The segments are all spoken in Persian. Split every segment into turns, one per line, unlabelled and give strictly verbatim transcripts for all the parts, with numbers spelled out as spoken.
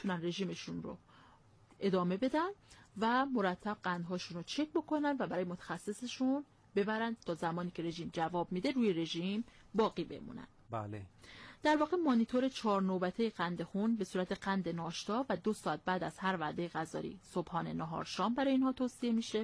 میتونن رژیمشون رو ادامه بدن و مرتب قندهاشون رو چک بکنن و برای متخصصشون ببرن تا زمانی که رژیم جواب میده روی رژیم باقی بمونن.
بله.
در واقع مانیتور چهار نوبته قند خون به صورت قند ناشتا و دو ساعت بعد از هر وعده غذایی صبحانه، نهار، شام برای اینها توصیه میشه.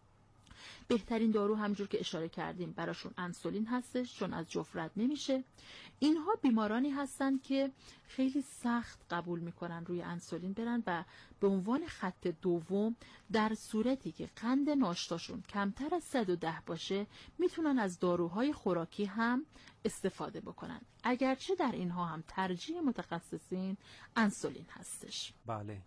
بهترین دارو همونجور که اشاره کردیم براشون انسولین هستش، چون از جفت رد نمیشه. اینها بیمارانی هستن که خیلی سخت قبول میکنن روی انسولین برن و به عنوان خط دوم در صورتی که قند ناشتاشون کمتر از صد و ده باشه میتونن از داروهای خوراکی هم استفاده بکنن، اگرچه در اینها هم ترجیح متخصصین انسولین هستش.
بله.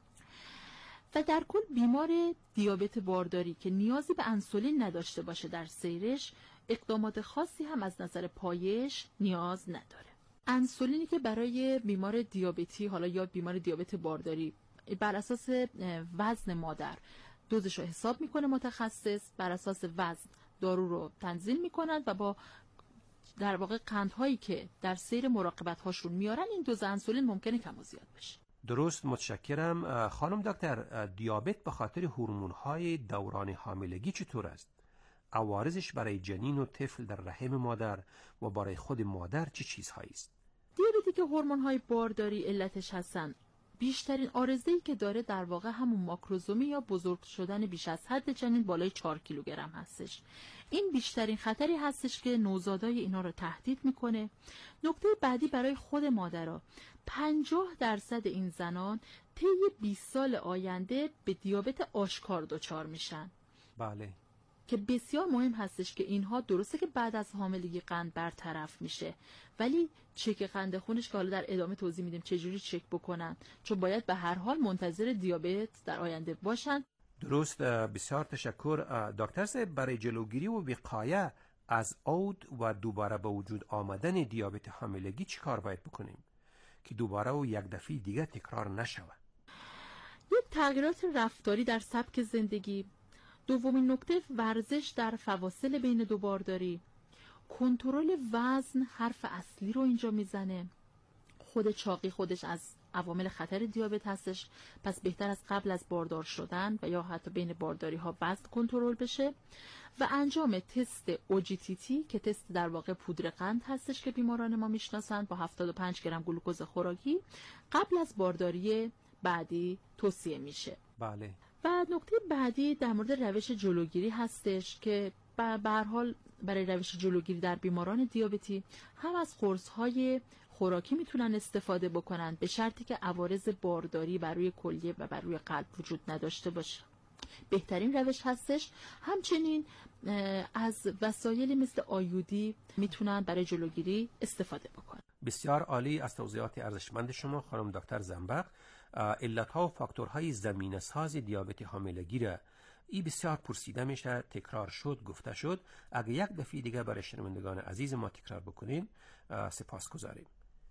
و در کل بیمار دیابت بارداری که نیازی به انسولین نداشته باشه در سیرش اقدامات خاصی هم از نظر پایش نیاز نداره. انسولینی که برای بیمار دیابتی، حالا یا بیمار دیابت بارداری، بر اساس وزن مادر دوزش رو حساب میکنه متخصص، بر اساس وزن دارو رو تنظیم میکنند و با در واقع قندهایی که در سیر مراقبت هاشون میارن این دوز انسولین ممکنه کم و زیاد بشه.
درست، متشکرم. خانم دکتر، دیابت به خاطر هورمون‌های دوران حاملگی چطور است؟ عوارضش برای جنین و طفل در رحم مادر و برای خود مادر چه چیزهایی است؟
دیابتی که هورمون‌های بارداری علتش هستن، بیشترین عارضه‌ای که داره در واقع همون ماکروزومی یا بزرگ شدن بیش از حد جنین بالای چهار کیلوگرم هستش. این بیشترین خطری هستش که نوزادای اینا رو تهدید میکنه. نکته بعدی برای خود مادرها، پنجاه درصد این زنان طی بیست سال آینده به دیابت آشکار دچار میشن.
بله.
که بسیار مهم هستش که اینها درسته که بعد از حاملگی قند برطرف میشه، ولی چک قند خونش که حالا در ادامه توضیح میدیم چجوری چک بکنن، چون باید به هر حال منتظر دیابت در آینده باشن.
درست، بسیار تشکر دکتر صاحب. برای جلوگیری و وقایه از عود و دوباره به وجود آمدن دیابت حاملگی چی کار باید بکنیم که دوباره و یک دفعه دیگه تکرار نشود؟
یک تغییرات رفتاری در سبک زندگی. دومین نکته ورزش در فواصل بین دو بارداری. کنترل وزن حرف اصلی رو اینجا میزنه. خود چاقی خودش از عوامل خطر دیابت هستش، پس بهتر از قبل از باردار شدن و یا حتی بین بارداری ها وزن کنترل بشه و انجام تست او جی تی تی که تست در واقع پودر قند هستش که بیماران ما میشناسند با هفتاد و پنج گرم گلوکوز خوراکی قبل از بارداری بعدی توصیه میشه.
بله.
و نکته بعدی در مورد روش جلوگیری هستش که به هر حال برای روش جلوگیری در بیماران دیابتی هم از قرص‌های خوراکی میتونن استفاده بکنن به شرطی که عوارض بارداری بر روی کلیه و بر روی قلب وجود نداشته باشه. بهترین روش هستش. همچنین از وسایلی مثل آیودی میتونن برای جلوگیری استفاده بکنن.
بسیار عالی از توضیحات ارزشمند شما خانم دکتر زنبق. علتها و فاکتورهای زمینه ساز دیابت حاملگی را ای بسیار پرسیده میشه، تکرار شد، گفته شد. اگه یک دفعه دیگه برای شنوندگان عزیز ما تکرار بکنین سپاسگزاریم.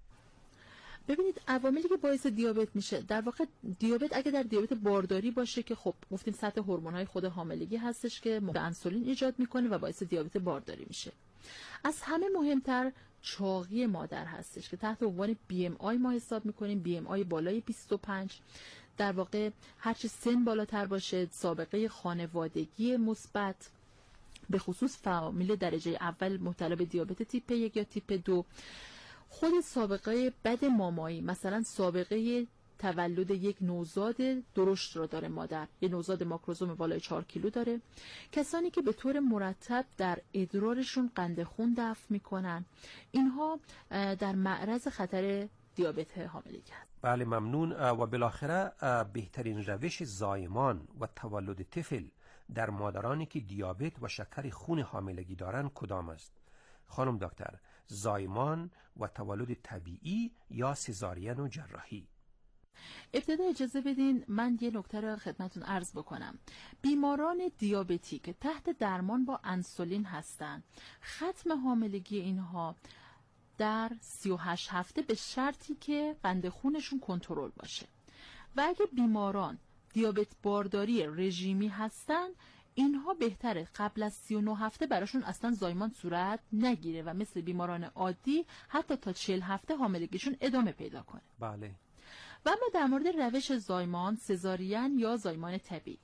ببینید عواملی که باعث دیابت میشه، در واقع دیابت اگه در دیابت بارداری باشه که خب گفتیم سطح هورمون‌های خود حاملگی هستش که انسولین ایجاد میکنه و باعث دیابت بارداری میشه. از همه مهمتر چاقی مادر هستش که تحت عنوان بی ام آی ما حساب میکنیم. بی ام آی بالای بیست و پنج، در واقع هرچی سن بالاتر باشه، سابقه خانوادگی مثبت، به خصوص فامیل درجه اول مبتلا به دیابت تیپ یک یا تیپ دو، خود سابقه بد مامایی، مثلا سابقه تولد یک نوزاد درشت رو داره مادر، یه نوزاد ماکروزوم بالای چهار کیلو داره، کسانی که به طور مرتب در ادرارشون قند خون دفع میکنن، اینها در معرض خطر دیابت حاملگی هست.
بله، ممنون. و بالاخره بهترین روش زایمان و تولد طفل در مادرانی که دیابت و شکر خون حاملگی دارن کدام است؟ خانم دکتر، زایمان و تولد طبیعی یا سزارین و جراحی؟
ابتدا اجازه بدین من یه نکته رو خدمتون عرض بکنم. بیماران دیابتی که تحت درمان با انسولین هستن، ختم حاملگی اینها در سی و هشت هفته به شرطی که قند خونشون کنترل باشه. و اگه بیماران دیابت بارداری رژیمی هستن، اینها بهتره قبل از سی و نه هفته براشون اصلا زایمان صورت نگیره و مثل بیماران عادی حتی تا چهل هفته حاملگیشون ادامه پیدا کنه.
بله.
و ما در مورد روش زایمان سزارین یا زایمان طبیعی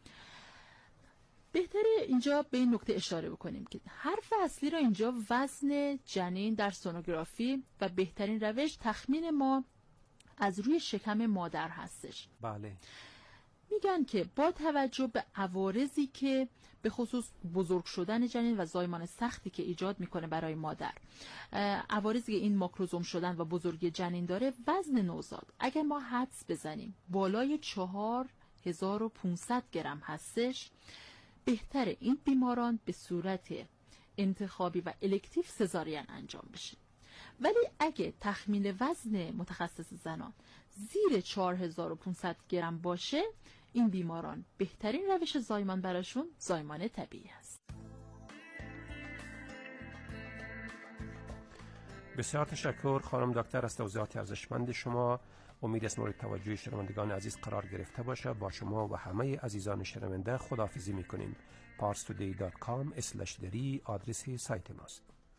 بهتره اینجا به این نکته اشاره بکنیم که حرف اصلی را اینجا وزن جنین در سونوگرافی و بهترین روش تخمین ما از روی شکم مادر هستش.
بله.
میگن که با توجه به عوارضی که به خصوص بزرگ شدن جنین و زایمان سختی که ایجاد میکنه برای مادر، عوارضی که این ماکروزوم شدن و بزرگی جنین داره، وزن نوزاد اگر ما حدس بزنیم بالای چهار هزار و پانصد گرم هستش، بهتره این بیماران به صورت انتخابی و الکتیو سزارین انجام بشه. ولی اگه تخمین وزن متخصص زنان زیر چهار هزار و پانصد گرم باشه، این بیماران بهترین روش زایمان براشون زایمان طبیعی است.
بسیار تشکر خانم دکتر از توضیحات ارزشمند شما. امید است مورد توجه شنوندگان عزیز قرار گرفته باشه. با شما و همه عزیزان شنونده خداحافظی میکنیم. پارس تودی دات کام اسلش دری آدرس سایت ماست.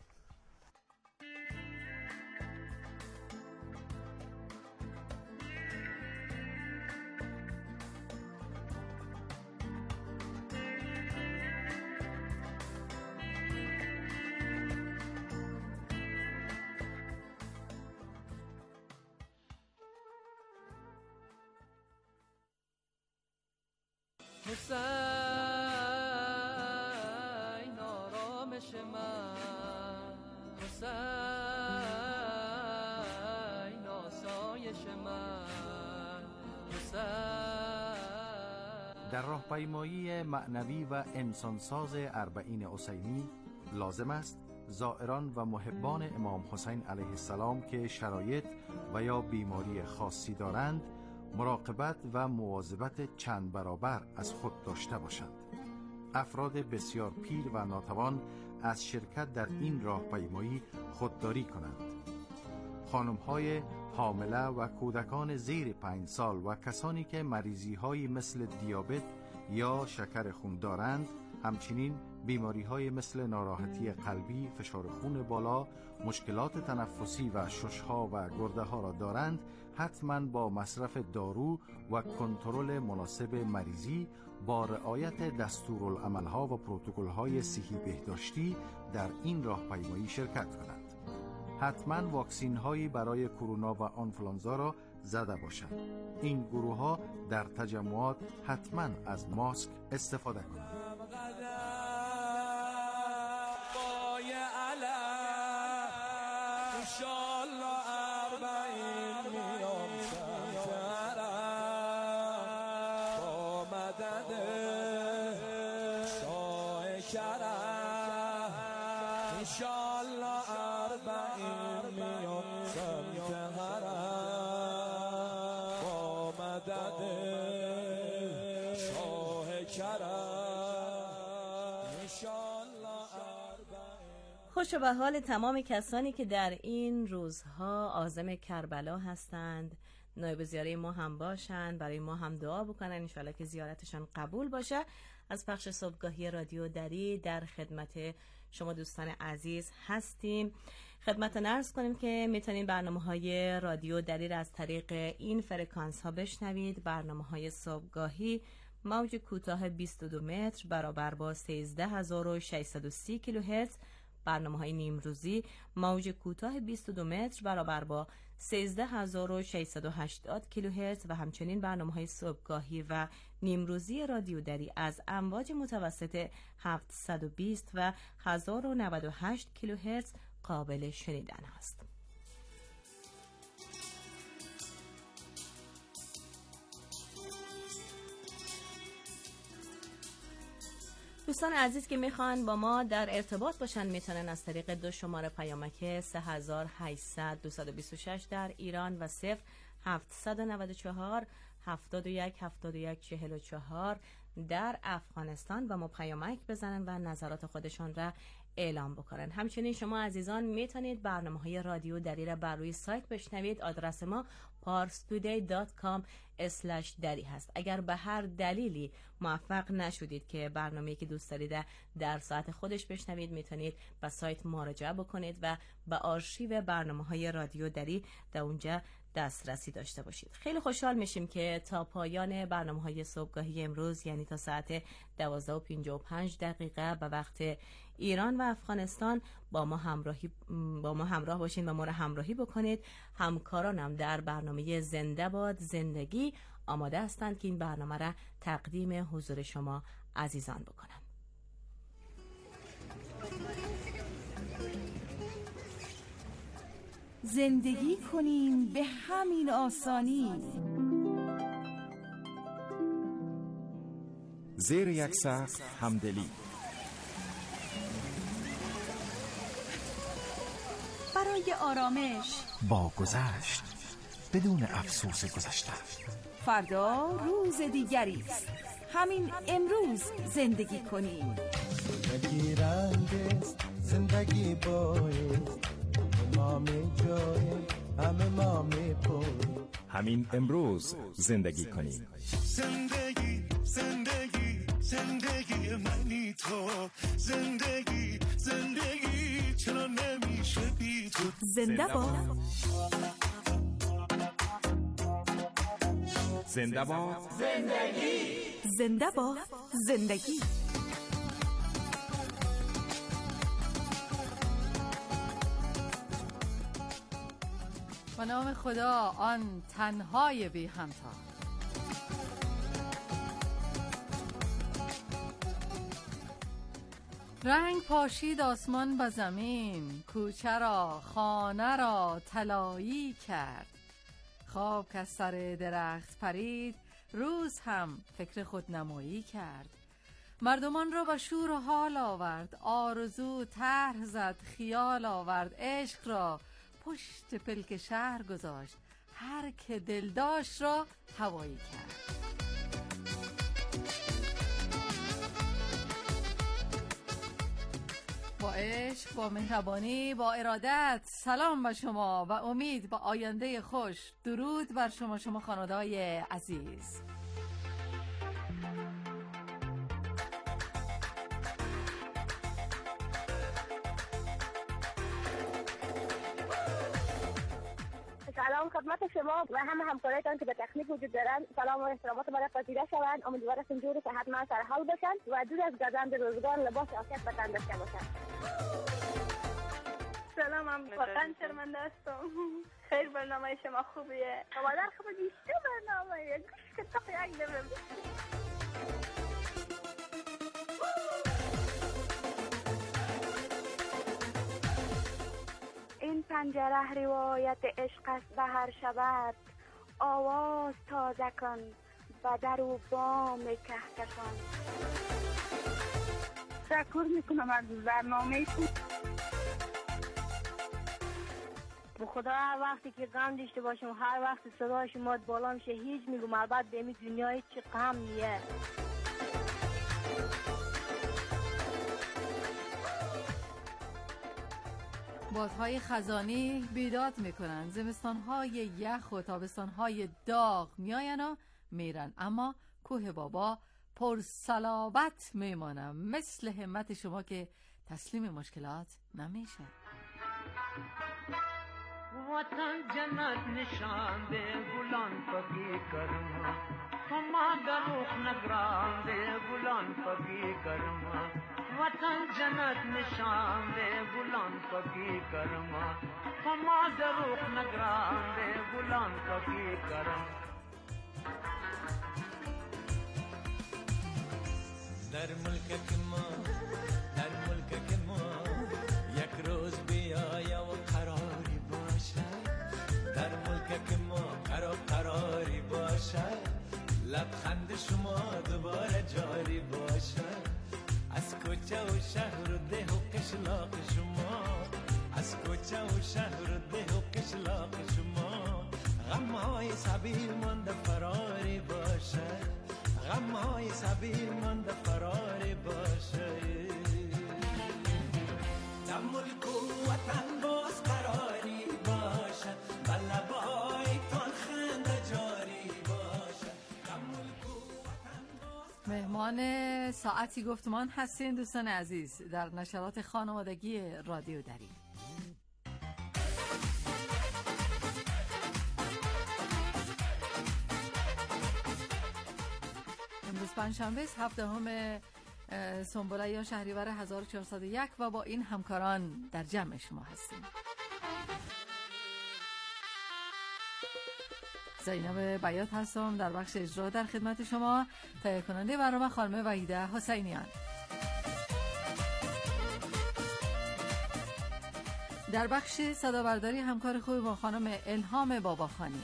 حسین آرامش من، حسین آسایش من، حسین.
در راهپیمایی معنوی و انسانساز اربعین حسینی لازم است زائران و محبان امام حسین علیه السلام که شرایط و یا بیماری خاصی دارند مراقبت و مواظبت چند برابر از خود داشته باشند. افراد بسیار پیر و ناتوان از شرکت در این راهپیمایی خودداری کنند. خانم‌های حامله و کودکان زیر پنج سال و کسانی که مریضی‌هایی مثل دیابت یا شکر خون دارند، همچنین بیماری‌های مثل ناراحتی قلبی، فشار خون بالا، مشکلات تنفسی و شش‌ها و گرده‌ها را دارند، حتما با مصرف دارو و کنترل مناسب مریضی با رعایت دستورالعمل‌ها و پروتکل‌های صحی بهداشتی در این راهپیمایی شرکت کنند. حتما واکسین هایی برای کرونا و آنفولانزا را زده باشند. این گروه ها در تجمعات حتما از ماسک استفاده کنند.
خوش و به حال تمام کسانی که در این روزها عازم کربلا هستند، نایب زیاره ما هم باشند، برای ما هم دعا بکنن انشالله که زیارتشان قبول باشه. از پخش صبحگاهی رادیو دری در خدمت شما دوستان عزیز هستیم. خدمت عرض کنیم که میتونید برنامه‌های رادیو دری را از طریق این فرکانس ها بشنوید. برنامه‌های صبحگاهی موج کوتاه بیست و دو متر برابر با سیزده هزار و ششصد و سی کیلوهرتز، برنامه‌های نیمروزی موج کوتاه بیست و دو متر برابر با سیزده هزار و ششصد و هشتاد کیلوهرتز و همچنین برنامه‌های صبحگاهی و نیمروزی رادیو دری از امواج متوسط هفتصد و بیست و هزار و نود و هشت کیلوهرتز قابل شنیدن است. دوستان عزیز که میخوان با ما در ارتباط باشن میتونن از طریق دو شماره پیامک سه هزار و هشتصد دویست و بیست و شش در ایران و صفر هفتصد و نود و چهار هفتاد و یک هفتاد و یک چهل و چهار در افغانستان و ما پیامک بزنن و نظرات خودشان را اعلام بکنن. همچنین شما عزیزان میتونید برنامه‌های رادیو دری را بر روی سایت بشنوید. آدرس ما پارس تودی دات کام اسلش دری هست. اگر به هر دلیلی موفق نشدید که برنامه‌ای که دوست دارید در ساعت خودش بشنوید، میتونید به سایت مراجعه بکنید و به آرشیو برنامه‌های رادیو دری در اونجا دسترسی داشته باشید. خیلی خوشحال میشیم که تا پایان برنامه‌های صبحگاهی امروز، یعنی تا ساعت دوازده و پنجاه و پنج دقیقه به وقت ایران و افغانستان با ما همراهی با ما همراه باشین و ما را همراهی بکنید. همکارانم در برنامه زنده باد زندگی آماده هستند که این برنامه را تقدیم حضور شما عزیزان بکنن.
زندگی کنیم به همین آسانی.
زیر یک سقف همدلی.
برای آرامش
با گذشت بدون افسوس گذشته.
فردا روز دیگری است. همین امروز زندگی کنیم.
زندگی رنگ است، زندگی بایست، ما می جاییم، همه ما می پویم.
همین امروز زندگی کنیم.
زندگی زندگی زندگی منی تو، زندگی زندگی چرا نمیشه بی تو.
زنده باد
زنده باد
زندگی. زنده باد زندگی.
به نام خدا، آن تنهای بی همتا. رنگ پاشید آسمان به زمین، کوچه را خانه را طلایی کرد. خواب که سر درخت پرید، روز هم فکر خودنمایی کرد. مردمان را به شور و حال آورد، آرزو طرح زد خیال آورد. عشق را پشت پلک شهر گذاشت، هر که دل داشت را هوایی کرد. با عشق، با مهربانی، با ارادت سلام به شما و امید به آینده خوش. درود بر شما شما خانواده‌های عزیز.
سلام خدمت شما و همه همکارایتان که به تکنیک وجود دارند. سلام و احترامات مرا پذیرا شوند. امیدوارم اینجوری که حتما سر حال باشند و دور از گزند روزگار لباس عافیت به تن داشته باشند.
سلام، من واقعا شرمنده هستم. خیر برنامه شما خوبیه.
مادر خوبه بیشتر برنامه گوش که تا یک دفعه
این پنجره روایت عشق است به هر شبت، آواز تازه کن و در و بام کهکشان.
تشکر میکنم از برنامه تو.
به خدا هر وقتی که غم داشته باشم، هر وقت صدای شما بالا میشه، هیچ میگم البته به این دنیای چه غم نیه.
بادهای خزانی بیداد میکنن، زمستانهای یخ و تابستانهای داغ میاین و میرن، اما کوه بابا پرصلابت میمانم، مثل همت شما که تسلیم مشکلات نمیشه.
وطن جنت نشان ده گلان پکی کرما، کما دروخ نگران ده گلان پکی کرما. وطن جنت نشان ده گلان پکی کرما، کما دروخ نگران ده گلان پکی کرما. در ملک ما، در ملک ما یک روز بیایا و قراری باشد. در ملک ما قرار قراری باشد، لبخند شما دوباره جاری باشد. از کوچه و شهر و ده و قشلاق شما، از کوچه و شهر و ده و قشلاق شما، غمهای سبیل مانده فراری باشد، غمهای سبیل مانده فراری باشد. در ملک و وطن باز قراری باشد، بلبای تان خنده جاری باشد. در ملک و وطن باز.
مهمان ساعتی گفتمان هستین دوستان عزیز در نشرات خانوادگی رادیو دری. پنجشنبه است، هفدهم سنبله یا شهریور هزار و چهارصد و یک و با این همکاران در جمع شما هستیم. زینب بیات هستم در بخش اجرا در خدمت شما. تهیه کننده برنامه خانم وحیده حسینیان. در بخش صدابرداری همکار خوب با خانم الهام باباخانی.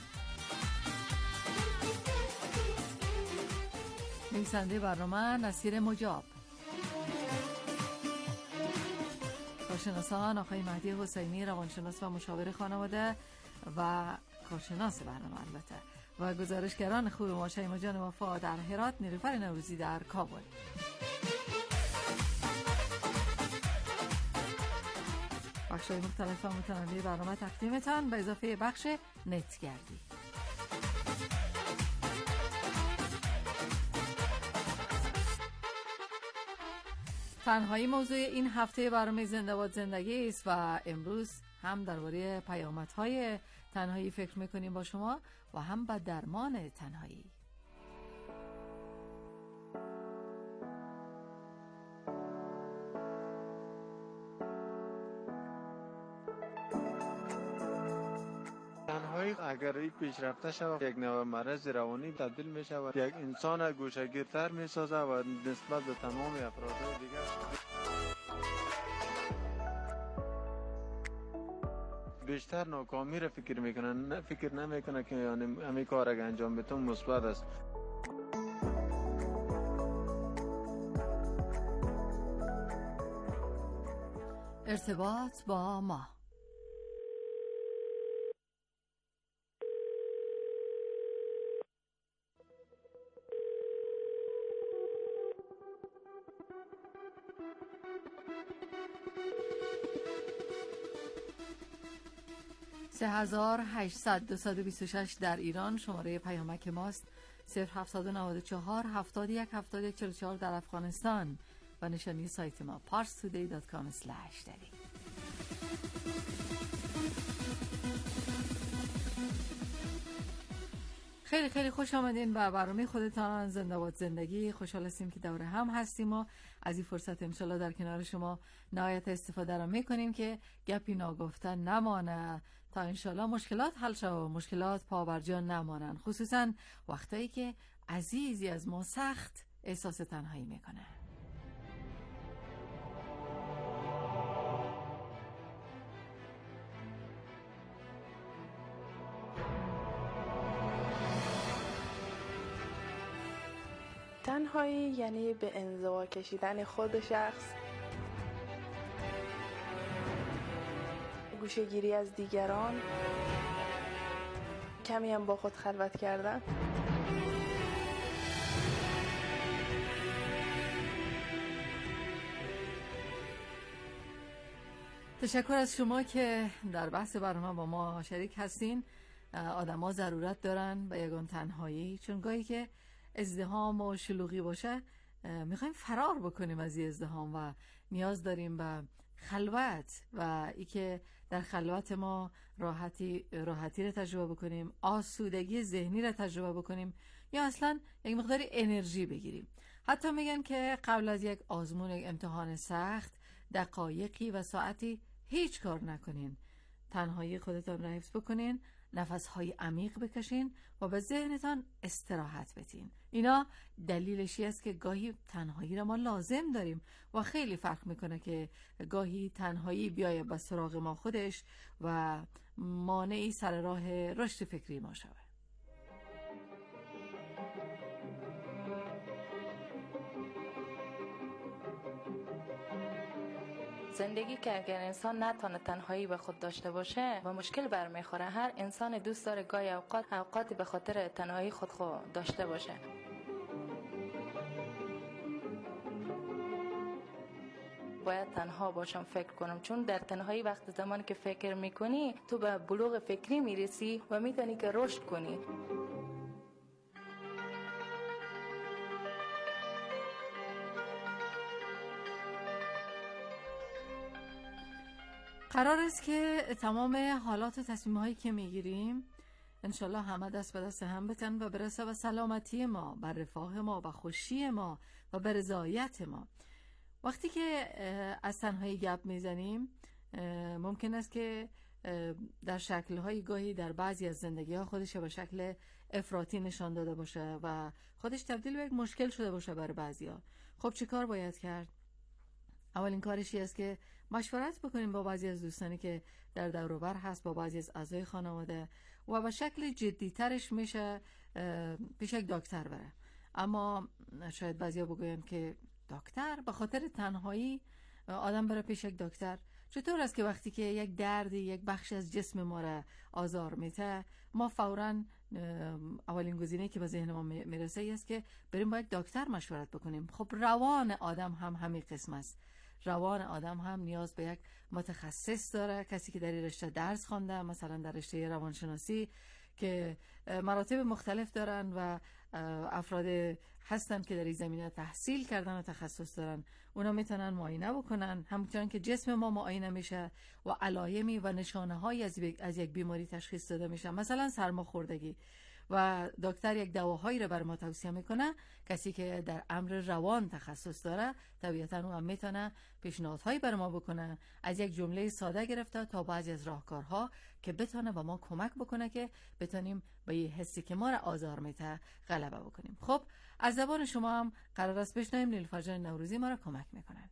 نویسنده برنامه نصیر مجاب. کارشناسان آقای مهدی حسینی، روانشناس و مشاور خانواده و کارشناس برنامه البته، و گزارشگران خوب ما شیما جان وفا در هرات، نیلوفر نوروزی در کابل. بخش‌های مختلف و متنوع برنامه تقدیمتان به اضافه بخش نتگردی. تنهایی موضوع این هفته برنامه زنده باد زندگی است و امروز هم درباره پیامدهای تنهایی فکر میکنیم با شما و هم به درمان تنهایی.
تنهایی اگر این پیشرفته شود یک نوع مرض روانی تبدیل می شود، یک انسان گوشه‌گیرتر می سازد و نسبت به تمام افراد دیگر بیشتر ناکامی را فکر میکنن، نه فکر نمیکنه که یعنی همین کار اگر انجام بتون مثبت است.
ارتباط با ما. سه هزار و هشتصد دویست و بیست و شش در ایران شماره پیامک ماست. صفر هفتصد و نود و چهار هفتاد و یک هفتاد و یک چهل و چهار در افغانستان و نشانی سایت ما پارس تودی دات کام اسلش داری. خیلی خیلی خوش آمدین به برنامه خودتان زنده باد زندگی. خوشحال هستیم که دور هم هستیم و از این فرصت انشالله در کنار شما نهایت استفاده را میکنیم که گپی ناگفته نمانه، تا انشالله مشکلات حل شد و مشکلات پابرجا نمانن، خصوصا وقتایی که عزیزی از ما سخت احساس تنهایی میکنه.
تنهایی یعنی به انزوا کشیدن خود شخص، گوشه‌گیری از دیگران، کمی هم با خود خلوت کردن.
تشکر از شما که در بحث برنامه با ما شریک هستین. آدم ها ضرورت دارن به یگان تنهایی، چون گاهی که ازدحام و شلوغی باشه میخوایم فرار بکنیم از این ازدحام و نیاز داریم به خلوت و ای که در خلوت ما راحتی راحتی را تجربه بکنیم، آسودگی ذهنی را تجربه بکنیم یا اصلا یک مقداری انرژی بگیریم. حتی میگن که قبل از یک آزمون، یک امتحان سخت، دقایقی و ساعتی هیچ کار نکنین، تنهایی خودتان را حفظ بکنین، نفسهای عمیق بکشین و به ذهنتان استراحت بدین. اینا دلیلشی است که گاهی تنهایی را ما لازم داریم و خیلی فرق میکنه که گاهی تنهایی بیایه به سراغ ما خودش و مانعی سر راه رشد فکری ما شود.
زندگی که اگر انسان نتونه تنهایی به خود داشته باشه و مشکل برمیخوره. هر انسان دوست داره گاهی اوقات اوقاتی به خاطر تنهایی خود خود داشته باشه. باید تنها باشم فکر کنم، چون در تنهایی وقت زمانی که فکر میکنی تو به بلوغ فکری میرسی و میتونی که رشد کنی.
قرار است که تمام حالات و تصمیم‌هایی که میگیریم انشالله همه دست به دست هم بتن و برسه و سلامتی ما، بر رفاه ما و خوشی ما و بر رضایت ما. وقتی که از تنهایی گپ میزنیم ممکن است که در شکل‌های گاهی در بعضی از زندگی‌ها خودش به شکل افراطی نشان داده باشه و خودش تبدیل به یک مشکل شده باشه برای بعضیا. خب چه کار باید کرد؟ اولین کارشی است که مشورت بکنیم با بعضی از دوستانی که در دور و بر هست، با بعضی از اعضای خانواده و به شکل جدی‌ترش میشه پیش یک دکتر بره. اما شاید بعضیا بگوین که دکتر به خاطر تنهایی آدم بره پیش یک دکتر؟ چطور است که وقتی که یک دردی یک بخش از جسم ما را آزار میته ما فوراً اولین گزینه‌ای که به ذهن ما میرسه است که بریم با یک دکتر مشورت بکنیم؟ خب روان آدم هم همین قسم است. روان آدم هم نیاز به یک متخصص داره، کسی که در این رشته درس خوانده، مثلا در رشته روانشناسی که مراتب مختلف دارن و افراد هستن که در این زمینه تحصیل کردن و تخصص دارن. اونا میتونن معاینه بکنن، همچنان که جسم ما معاینه میشه و علایمی و نشانه های از, از یک بیماری تشخیص داده میشه، مثلا سرماخوردگی، و دکتر یک دواهایی رو بر ما توصیه میکنه. کسی که در امر روان تخصص داره طبیعتاً او هم میتونه پیشنهادهایی بر ما بکنه، از یک جمله ساده گرفته تا بعضی از راهکارها که بتونه به ما کمک بکنه که بتونیم به یه حسی که ما را آزار میده غلبه بکنیم. خب از زبان شما هم قرار است بشنویم. نیلوفر جان نوروزی ما را کمک میکنن.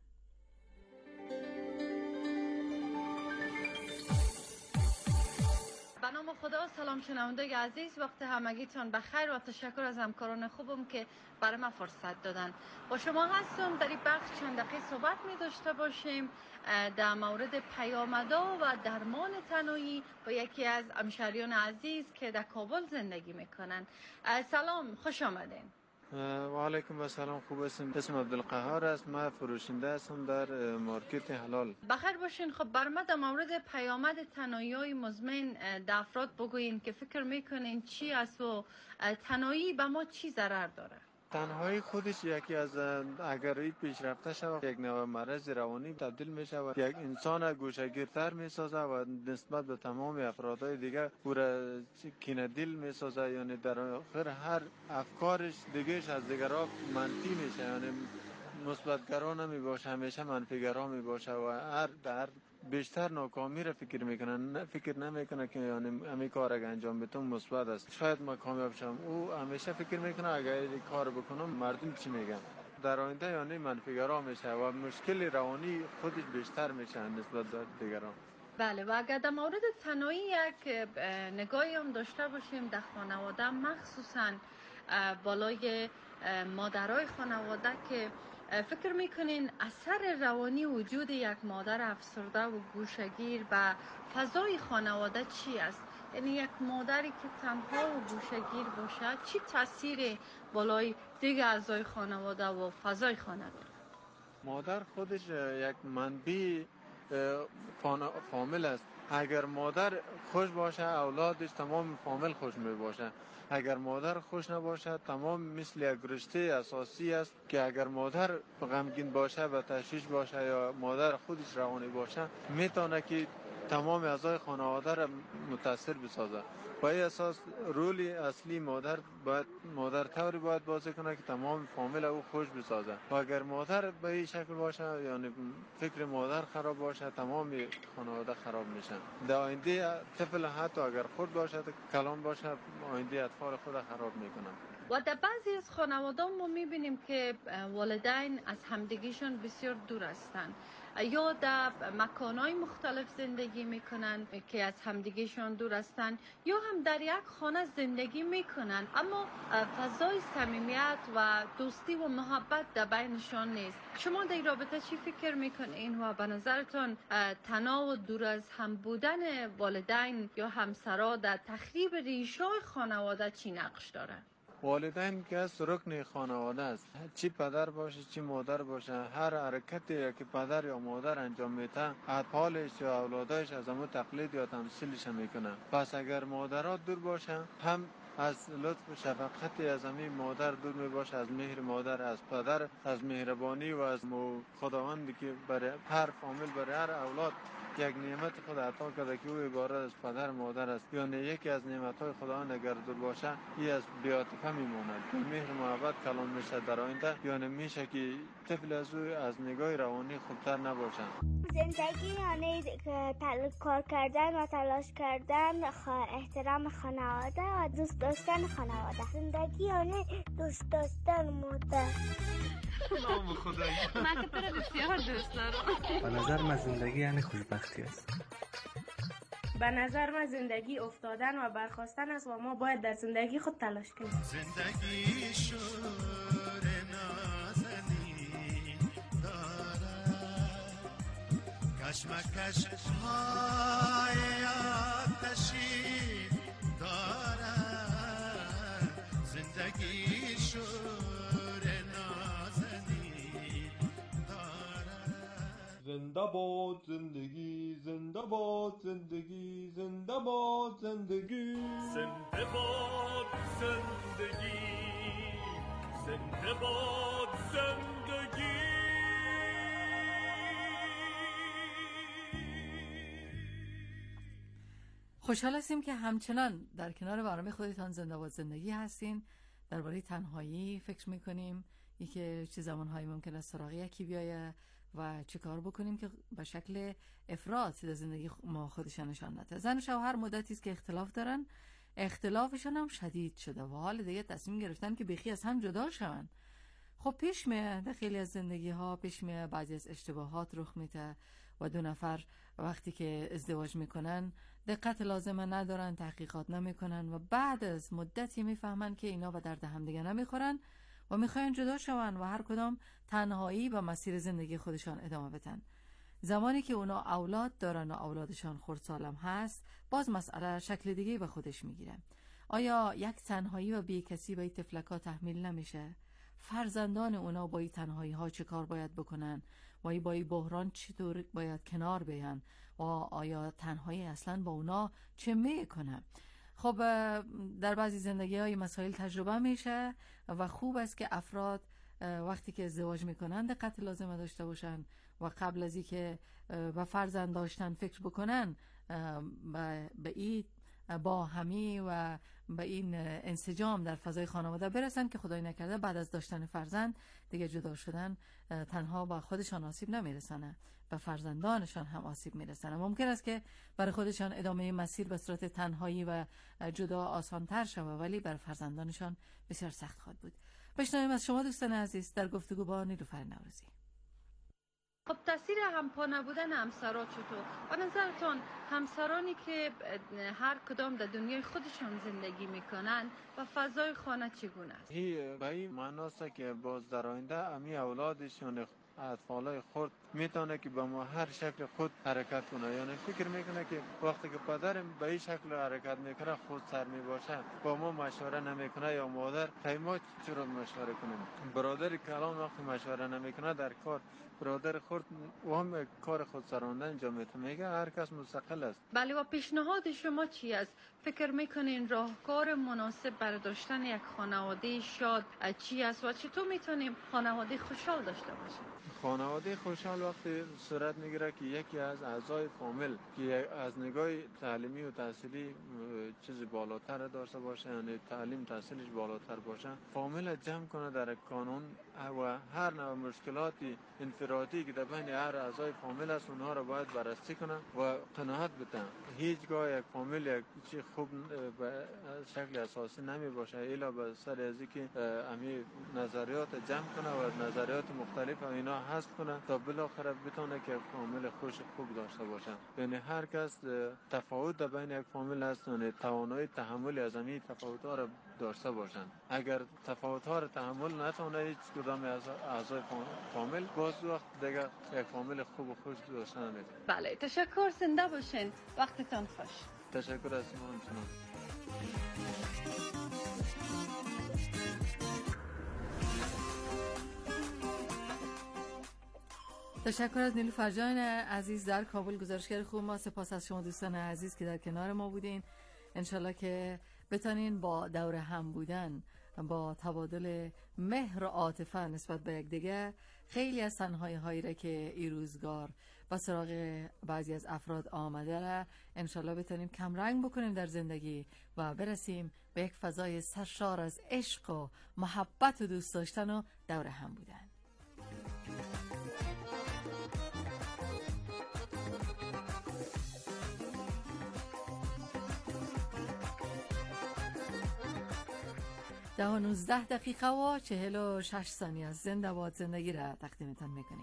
به نام خدا. سلام شنوندگان عزیز، وقت همگیتان بخیر و تشکر از همکاران خوبم که برای ما فرصت دادن. با شما هستم در این بخش چند دقیقه صحبت می داشته باشیم در مورد پیامدها و درمان تنهایی با یکی از همشهریان عزیز که در کابل زندگی میکنن. سلام، خوش آمدین.
و علیکم السلام، خوب هستم. اسم عبدالقهار است، من فروشنده هستم در مارکت حلال.
بخیر باشین. خب بر ما در مورد پیامد تنهایی مزمن در افراد بگوین که فکر میکنین چی است و تنهایی به ما چی ضرر داره؟
تنهایی خودش یکی از اگر این پیشرفته شود یک نوع مرض روانی تبدیل می شود، یک انسان گوشه‌گیرتر می سازه و نسبت به تمام افرادهای دیگه او را کینه‌دل می سازه، یعنی در آخر هر افکارش دیگهش از دیگران منفی میشه، یعنی مثبت‌گرا نمی باشه، همیشه منفی‌گرا می باشه و هر در بیشتر ناکامی را فکر میکنن، فکر نمیکنه که یعنی همین کار اگه انجام بدم مثبت است، شاید ما کامیاب شم. او همیشه فکر میکنه اگر این کار بکنم مردم چی میگن، در آینده یعنی منفی‌گرا میشه و مشکل روانی خودش بیشتر میشه نسبت به دیگران.
بله، و اگر در مورد تنهایی یک نگاهی هم داشته باشیم در خانواده، مخصوصا بالای مادرای خانواده، که فکر میکنین اثر روانی وجود یک مادر افسرده و گوشه‌گیر به فضای خانواده چی است؟ یعنی یک مادری که تنها و گوشه‌گیر باشه چی تاثیر بالای دیگر اعضای خانواده و فضای خانه داره؟
مادر خودش یک منبع فامیل است. اگر مادر خوش باشه اولادش تمام فامیل خوش می باشه. اگر مادر خوش نباشه تمام مثل یک رشته اساسی است که اگر مادر غمگین باشه و تشویش باشه یا مادر خودش روانی باشه میتونه که تمام اعضای خانواده را متاثر بسازه. با این اساس رول اصلی مادر باید مادر طوری باید بازی کنه که تمام فامیل او خوش بسازه و اگر مادر به این شکل باشه یعنی فکر مادر خراب باشه تمام خانواده خراب میشن. در آینده طفل حتی اگر خود باشه کلان باشه آینده اطفال خود خراب میکنن.
و در بعضی از خانواده ما میبینیم که والدین از همدیگیشون بسیار دور هستند یا در مکانهای مختلف زندگی میکنن که از همدیگیشون دور هستند یا هم در یک خانه زندگی میکنن اما فضای صمیمیت و دوستی و محبت در بینشان نیست. شما در این رابطه چی فکر میکنین و به نظرتون تنها و دور از هم بودن والدین یا همسرا در تخریب ریشه‌های خانواده چی نقش داره؟
والدین که از رکن خانواده است، چی پدر باشه چی مادر باشه، هر حرکتی که پدر یا مادر انجام میده اطفالش یا اولادش از همون تقلید یا تمثیلش میکنه. پس اگر مادرها دور باشه هم از لطف و شفقت از همین مادر دور می باشه، از مهر مادر، از پدر، از مهربانی و از خداوندی که برای هر فامیل، برای هر اولاد یک نعمت خود عطا کرده که او عبارت از پدر مادر است. یعنی یکی از نعمت‌های خداوند اگر دور باشه این از بی‌عاطفه میماند. مهر محبت کلان میشه در آینده، یعنی میشه که طفل از او از نگاه روانی خوبتر نباشه.
زندگی یعنی کار کردن و تلاش کردن، احترام خانواده و دوست داشتن خانواده. زندگی یعنی دوست داشتن مادر.
نام خدایی
من که تو رو بسیار دوست دارم.
به نظر من زندگی یعنی خوشبختی است.
به نظر من زندگی افتادن و برخاستن است و ما باید در زندگی خود تلاش کنیم.
زندگی شور نازنین دارد، کشمکش های آتشی دارد. زندگی شور نازنین دارد.
زنده باد زندگی، زنده باد زندگی، زنده باد زندگی،
زنده باد زندگی، زنده باد زندگی.
خوشحال هستیم که همچنان در کنار برنامه خودتان زنده باد زندگی هستین. درباره تنهایی فکر میکنیم، یکی چه زمانهایی ممکن است سراغ یکی بیایه و چه کار بکنیم که به شکل افراد در زندگی ما خودشان نشان نده. زن و شوهر مدتی است که اختلاف دارن، اختلافشان هم شدید شده و حال دیگه تصمیم گرفتن که بیخی از هم جدا شون. خب پیش میاد در خیلی از زندگی ها، پیش میاد بعضی از اشتباهات رخ میده و دو نفر وقتی که ازدواج میکنن دقت لازمه ندارن، تحقیقات نمیکنن و بعد از مدتی میفهمن که اینا به درد هم دیگه نمیخورن و میخواین جدا شون و هر کدام تنهایی و مسیر زندگی خودشان ادامه بدن. زمانی که اونا اولاد دارن و اولادشان خردسالم هست، باز مسئله شکل دیگه به خودش میگیره. آیا یک تنهایی و بی کسی به این طفلکا تحمیل نمیشه؟ فرزندان اونا با این تنهایی ها چه کار باید بکنن و ای با این بحران چطور باید کنار بیان و آیا تنهایی اصلا با اونا چه میکنه؟ خب در بعضی زندگی های مسائل تجربه میشه و خوب است که افراد وقتی که ازدواج میکنن دقت لازمه داشته باشن و قبل از اینکه به فرزند داشتن فکر بکنن به این با همی و به این انسجام در فضای خانواده برسن که خدای نکرده بعد از داشتن فرزند دیگه جدا شدن تنها با خودشان آسیب نمیرسنه، به فرزندانشان هم آسیب میرسنه. ممکن است که برای خودشان ادامه مسیر به صورت تنهایی و جدا آسان تر شود، ولی برای فرزندانشان بسیار سخت خواهد بود. بشنویم از شما دوستان عزیز در گفتگو با نیلوفر نوروزی.
خب تاثیر همپا نبودن همسرا چطور؟ به نظرتان همسرانی که هر کدام در دنیای خودشان زندگی میکنن و فضای خانه چگونه است؟
هی به این معناست که باز در آینده امی اولادشان اطفالای خود میتونه که با ما هر شکل خود حرکت کنه. یعنی فکر میکنه که وقتی که پدرم به این شکل حرکت میکنه خود سر میباشه، با ما مشوره نمیکنه، یا مادر ما چرا مشوره کنیم؟ برادر کلان وقتی مشوره نمیکنه در کار، برادر خود و هم کار خود سراندن انجام میده، میگه هر کس مستقل است.
بله، و پیشنهاد شما چی است؟ فکر میکنین راهکار مناسب برای داشتن یک خانواده شاد چی است و چطور میتونیم خانواده خوشحال داشته باشیم؟
خانواده خوشحال وقتی صورت میگیره که یکی از اعضای فامیل که از نگاه تعلیمی و تحصیلی چیزی بالاتر داشته باشه، یعنی تعلیم تحصیلش بالاتر باشه، فامیل جمع کنه در قانون و هر نوع مشکلاتی انفرادی که در بین هر اعضای فامیل است اونها رو باید بررسی کنه و قناعت بده. هیچگاه یک فامیل یک چیز خوب به شکل اساسی نمی باشه الا به سر از اینکه امی نظریات جمع کنه و نظریات مختلف اینا حذف کنه تا بالاخره بتونه که فامیل خوش خوب داشته باشه. یعنی هر کس تفاوت در بین یک فامیل هست، یعنی توانایی تحمل از همین تفاوت‌ها را داشته باشن. اگر تفاوت‌ها را تحمل نتونه هیچ کدام از اعضای فامیل، باز وقت دیگه یک فامیل خوب و خوش داشته نمیتونه.
بله، تشکر، زنده باشین، وقتتون خوش.
تشکر از شما همچنان.
تشکر از نیلوفر جان عزیز در کابل، گزارشگر خوب ما. سپاس از شما دوستان عزیز که در کنار ما بودین. انشالله که بتانین با دور هم بودن، با تبادل مهر و عاطفه نسبت به یک دیگه، خیلی از تنهایی هایی را که این روزگار با سراغ بعضی از افراد آمده را انشالله بتانیم کم رنگ بکنیم در زندگی و برسیم به یک فضای سرشار از عشق و محبت و دوست داشتن و دور هم بودن. ده و نوزده دقیقه و چهل و شش ثانیه از زنده باد زندگی را تقدیمتان میکنیم.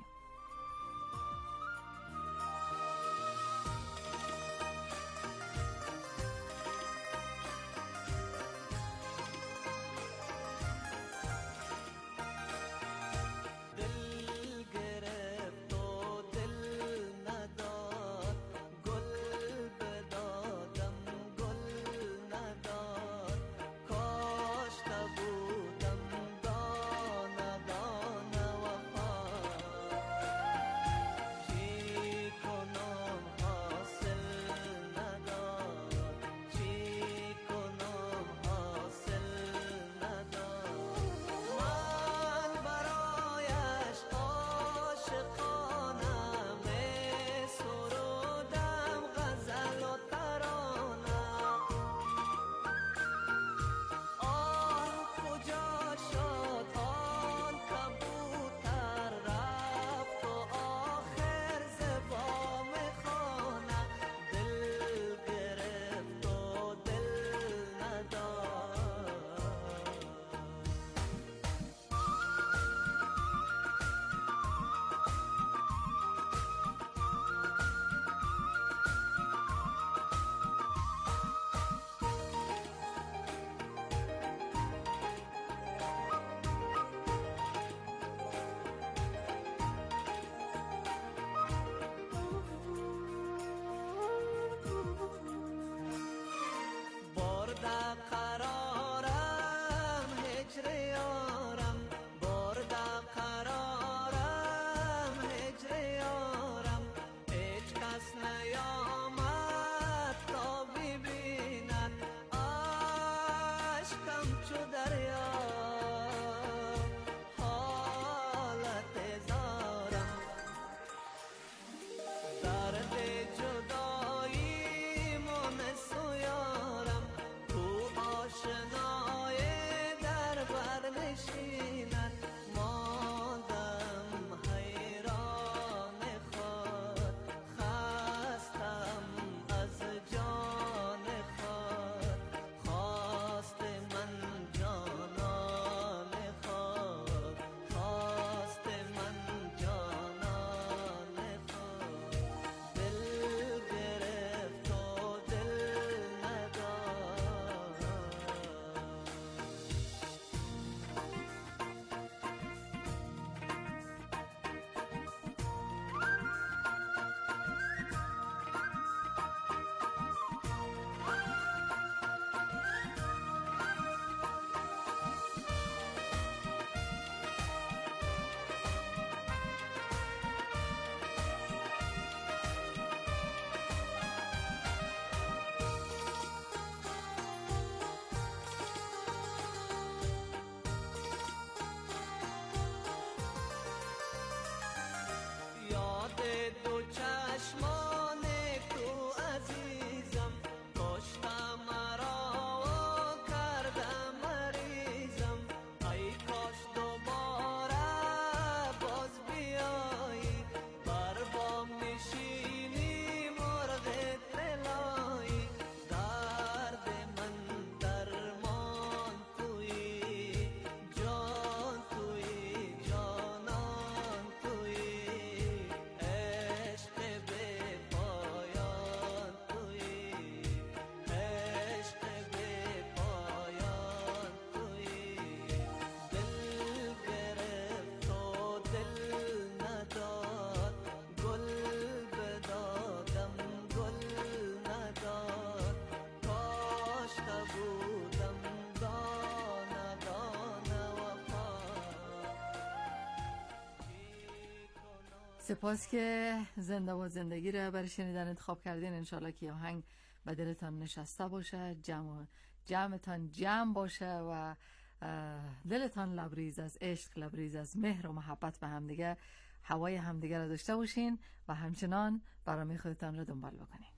سپاس که زنده و زندگی را برای شنیدن انتخاب کردین. انشالله که آهنگ و دلتان نشسته باشه، جمع جمعتان جمع باشه و دلتان لبریز از عشق، لبریز از مهر و محبت به همدیگه، هوای همدیگه را داشته باشین و همچنان برنامه خودتان را دنبال بکنین.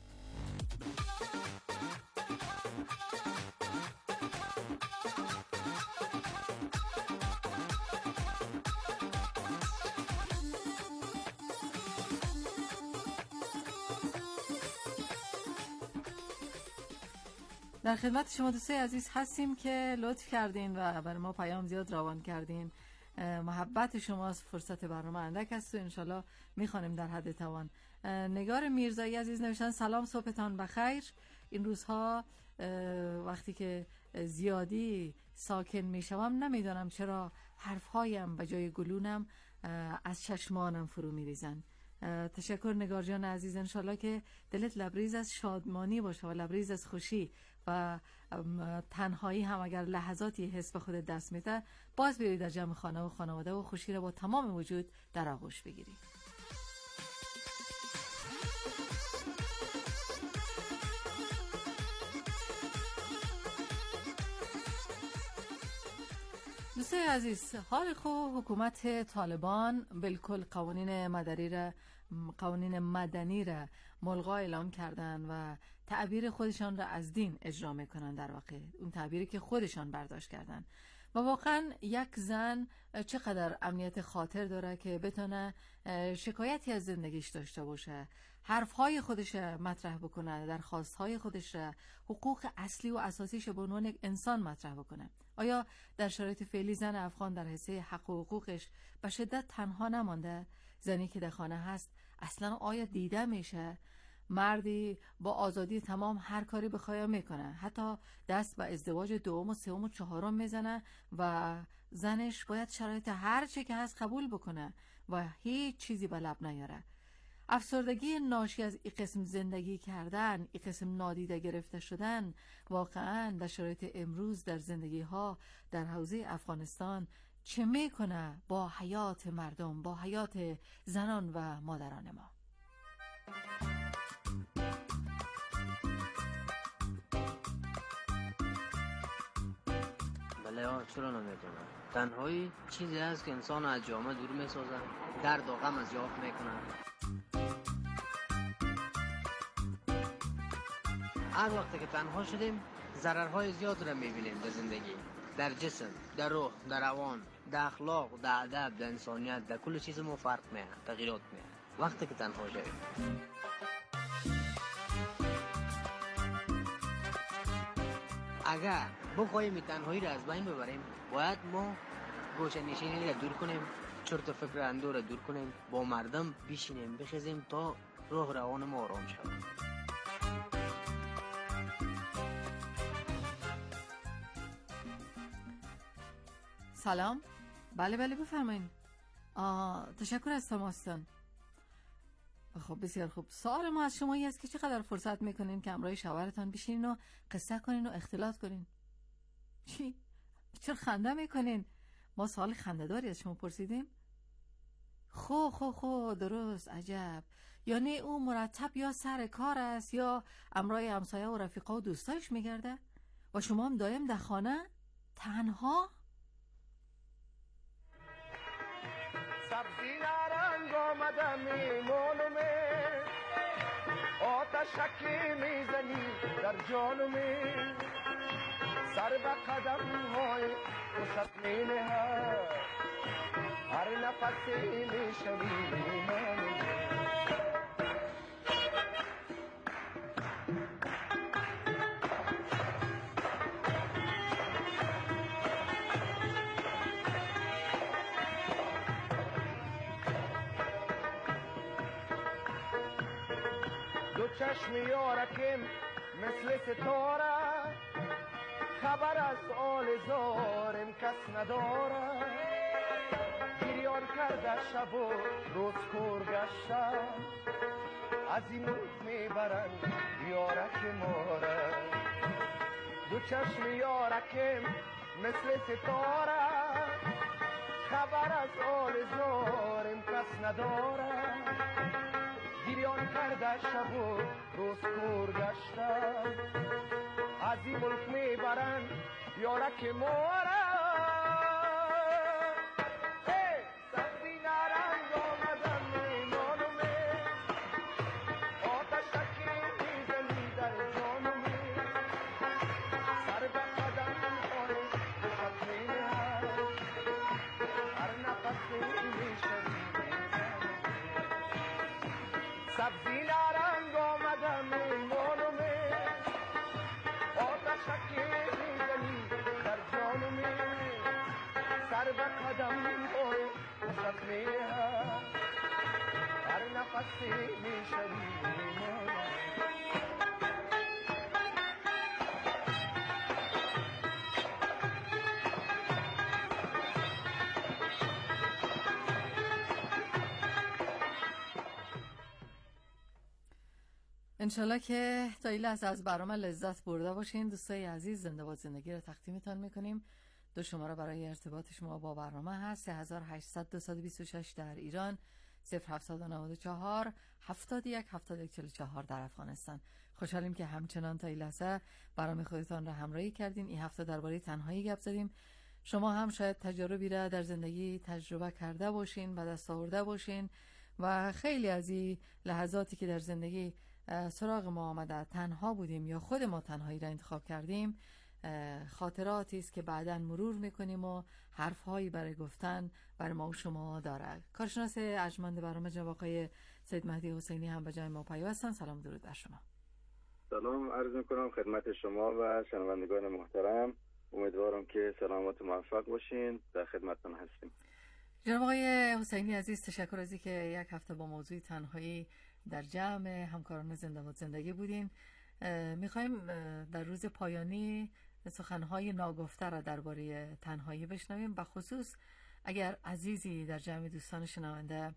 در خدمت شما دوستای عزیز هستیم که لطف کردین و برای ما پیام زیاد روان کردین. محبت شماست، فرصت برنامه اندک است و انشالله میخوانیم در حد توان. نگار میرزایی عزیز نوشتن سلام، صبحتان بخیر. این روزها وقتی که زیادی ساکن میشوم نمیدانم چرا حرفهایم به جای گلونم از چشمانم فرو میریزن. تشکر نگار جان عزیز، انشالله که دلت لبریز از شادمانی باشه و لبریز از خوشی و تنهایی هم اگر لحظاتی حس به خودت دست میده، باز بیایی در جمع خانه و خانواده و خوشی را با تمام وجود در آغوش بگیری. دوستای عزیز، حال خوب حکومت طالبان بالکل قوانین مدنی را قوانین مدنی را ملغا اعلام کردن و تعبیر خودشان را از دین اجرا میکنن، در واقع اون تعبیری که خودشان برداشت کردن. و واقعا یک زن چقدر امنیت خاطر داره که بتونه شکایتی از زندگیش داشته باشه، حرفهای خودش مطرح بکنه، درخواستهای خودش، حقوق اصلی و اساسیش به عنوان یک انسان مطرح بکنه. آیا در شرایط فعلی زن افغان در حیث حق و حقوقش به شدت تنها نمانده؟ زنی که در خانه هست اصلا آیا دیده میشه؟ مردی با آزادی تمام هر کاری بخواه میکنه، حتی دست به ازدواج دوم و سوم و چهارم میزنه و زنش باید شرایط هر چی که هست قبول بکنه و هیچ چیزی به لب نیاره. افسردگی ناشی از این قسم زندگی کردن، این قسم نادیده گرفته شدن، واقعا در شرایط امروز در زندگی ها در حوزه افغانستان چه میکنه با حیات مردم، با حیات زنان و مادران ما؟
بله ها، چرا نمیتونم؟ تنهایی چیزی هست که انسان از جامعه دور میسازه، درد و غم از یافت میکنه. هر وقت که تنها شدیم ضررهای زیاد را میبینیم در زندگی، در جسم، در روح، در روان، در اخلاق، در ادب، در انسانیت، در کل چیز ما فرق میه، تغییرات میه وقتی که تنها شدیم. اگر بخوایم تنهایی را از بین ببریم، باید ما گوشه نشینی را دور کنیم، چرت و فکر اندو را دور کنیم، با مردم بشینیم، بخیزیم تا روح روان ما آرام شود.
سلام. بله بله بفرمایید. تشکر از تماستان. خب بسیار خوب. سوال ما از شما این است که چقدر فرصت میکنین که همراه شوهرتان بشینین و قصه کنین و اختلاط کنین؟ چی؟ چرا خنده میکنین؟ ما سوال خنده داری از شما پرسیدیم؟ خو خو خو درست، عجب. یعنی او مرتب یا سر کار است یا همراه همسایه و رفیقا و دوستایش میگرده و شما هم دایم در خانه تنها؟
سبزی نرنگ آمده میمونمه، آتشکی میزنی در جانمه، سر به قدم های خوشت مینه، هر نفسی میشوی منه. چشم یارکم مثل ستاره، خبر از آل زارم کس نداره، گریان کرده شب و روز کور گشته، از این موت میبرن یارک ماره. دو چشم یارکم مثل ستاره، خبر از آل زارم کس نداره، ویران کرده شب و روز کور گشته از این ملک میبرن یارک ماره سبزی نرنگ آمدن میمانومه آتشکی میزنی در جانومه سر به قدم های بشت مینه هر نفسی میشوی سبزی نرنگ آمدن میمانومه آتشکی میزنی در جانومه سر به قدم های بشت مینه هر نفسی میشوی
انشالله که تا این لحظه از برنامه لذت برده باشین. دوستای عزیز، زنده باد زندگی رو تقدیمتان میکنیم. دو شماره برای ارتباط شما با برنامه هست: سه هزار و هشتصد دو و بیست و شش در ایران، صفر هفتصد و نود و چهار هفتاد و یک هفتاد و یک چهل و چهار در افغانستان. خوشحالیم که همچنان تا این لحظه برنامه خودتان را همراهی کردین. این هفته درباره تنهایی گپ زدیم. شما هم شاید تجربی را در زندگی تجربه کرده باشین، به دست آورده باشین و خیلی از این لحظاتی که در زندگی سراغ ما آمده تنها بودیم یا خود ما تنهایی را انتخاب کردیم خاطراتی است که بعداً مرور میکنیم و حرفهایی برای گفتن برای ما و شما داره. کارشناس ارجمند برنامه جناب آقای سید مهدی حسینی هم به جای ما پیوستن. سلام درود بر شما.
سلام عرض میکنم خدمت شما و شنوندگان محترم. امیدوارم که سلامت و موفق باشین. در خدمتتون هستیم.
جناب آقای حسینی عزیز، تشکر از اینکه یک هفته با موضوع تنهایی در جمع همکاران زنده باد زندگی بودین. میخوایم در روز پایانی سخنهای ناگفته را درباره تنهایی بشنویم، به خصوص اگر عزیزی در جمع دوستان شنونده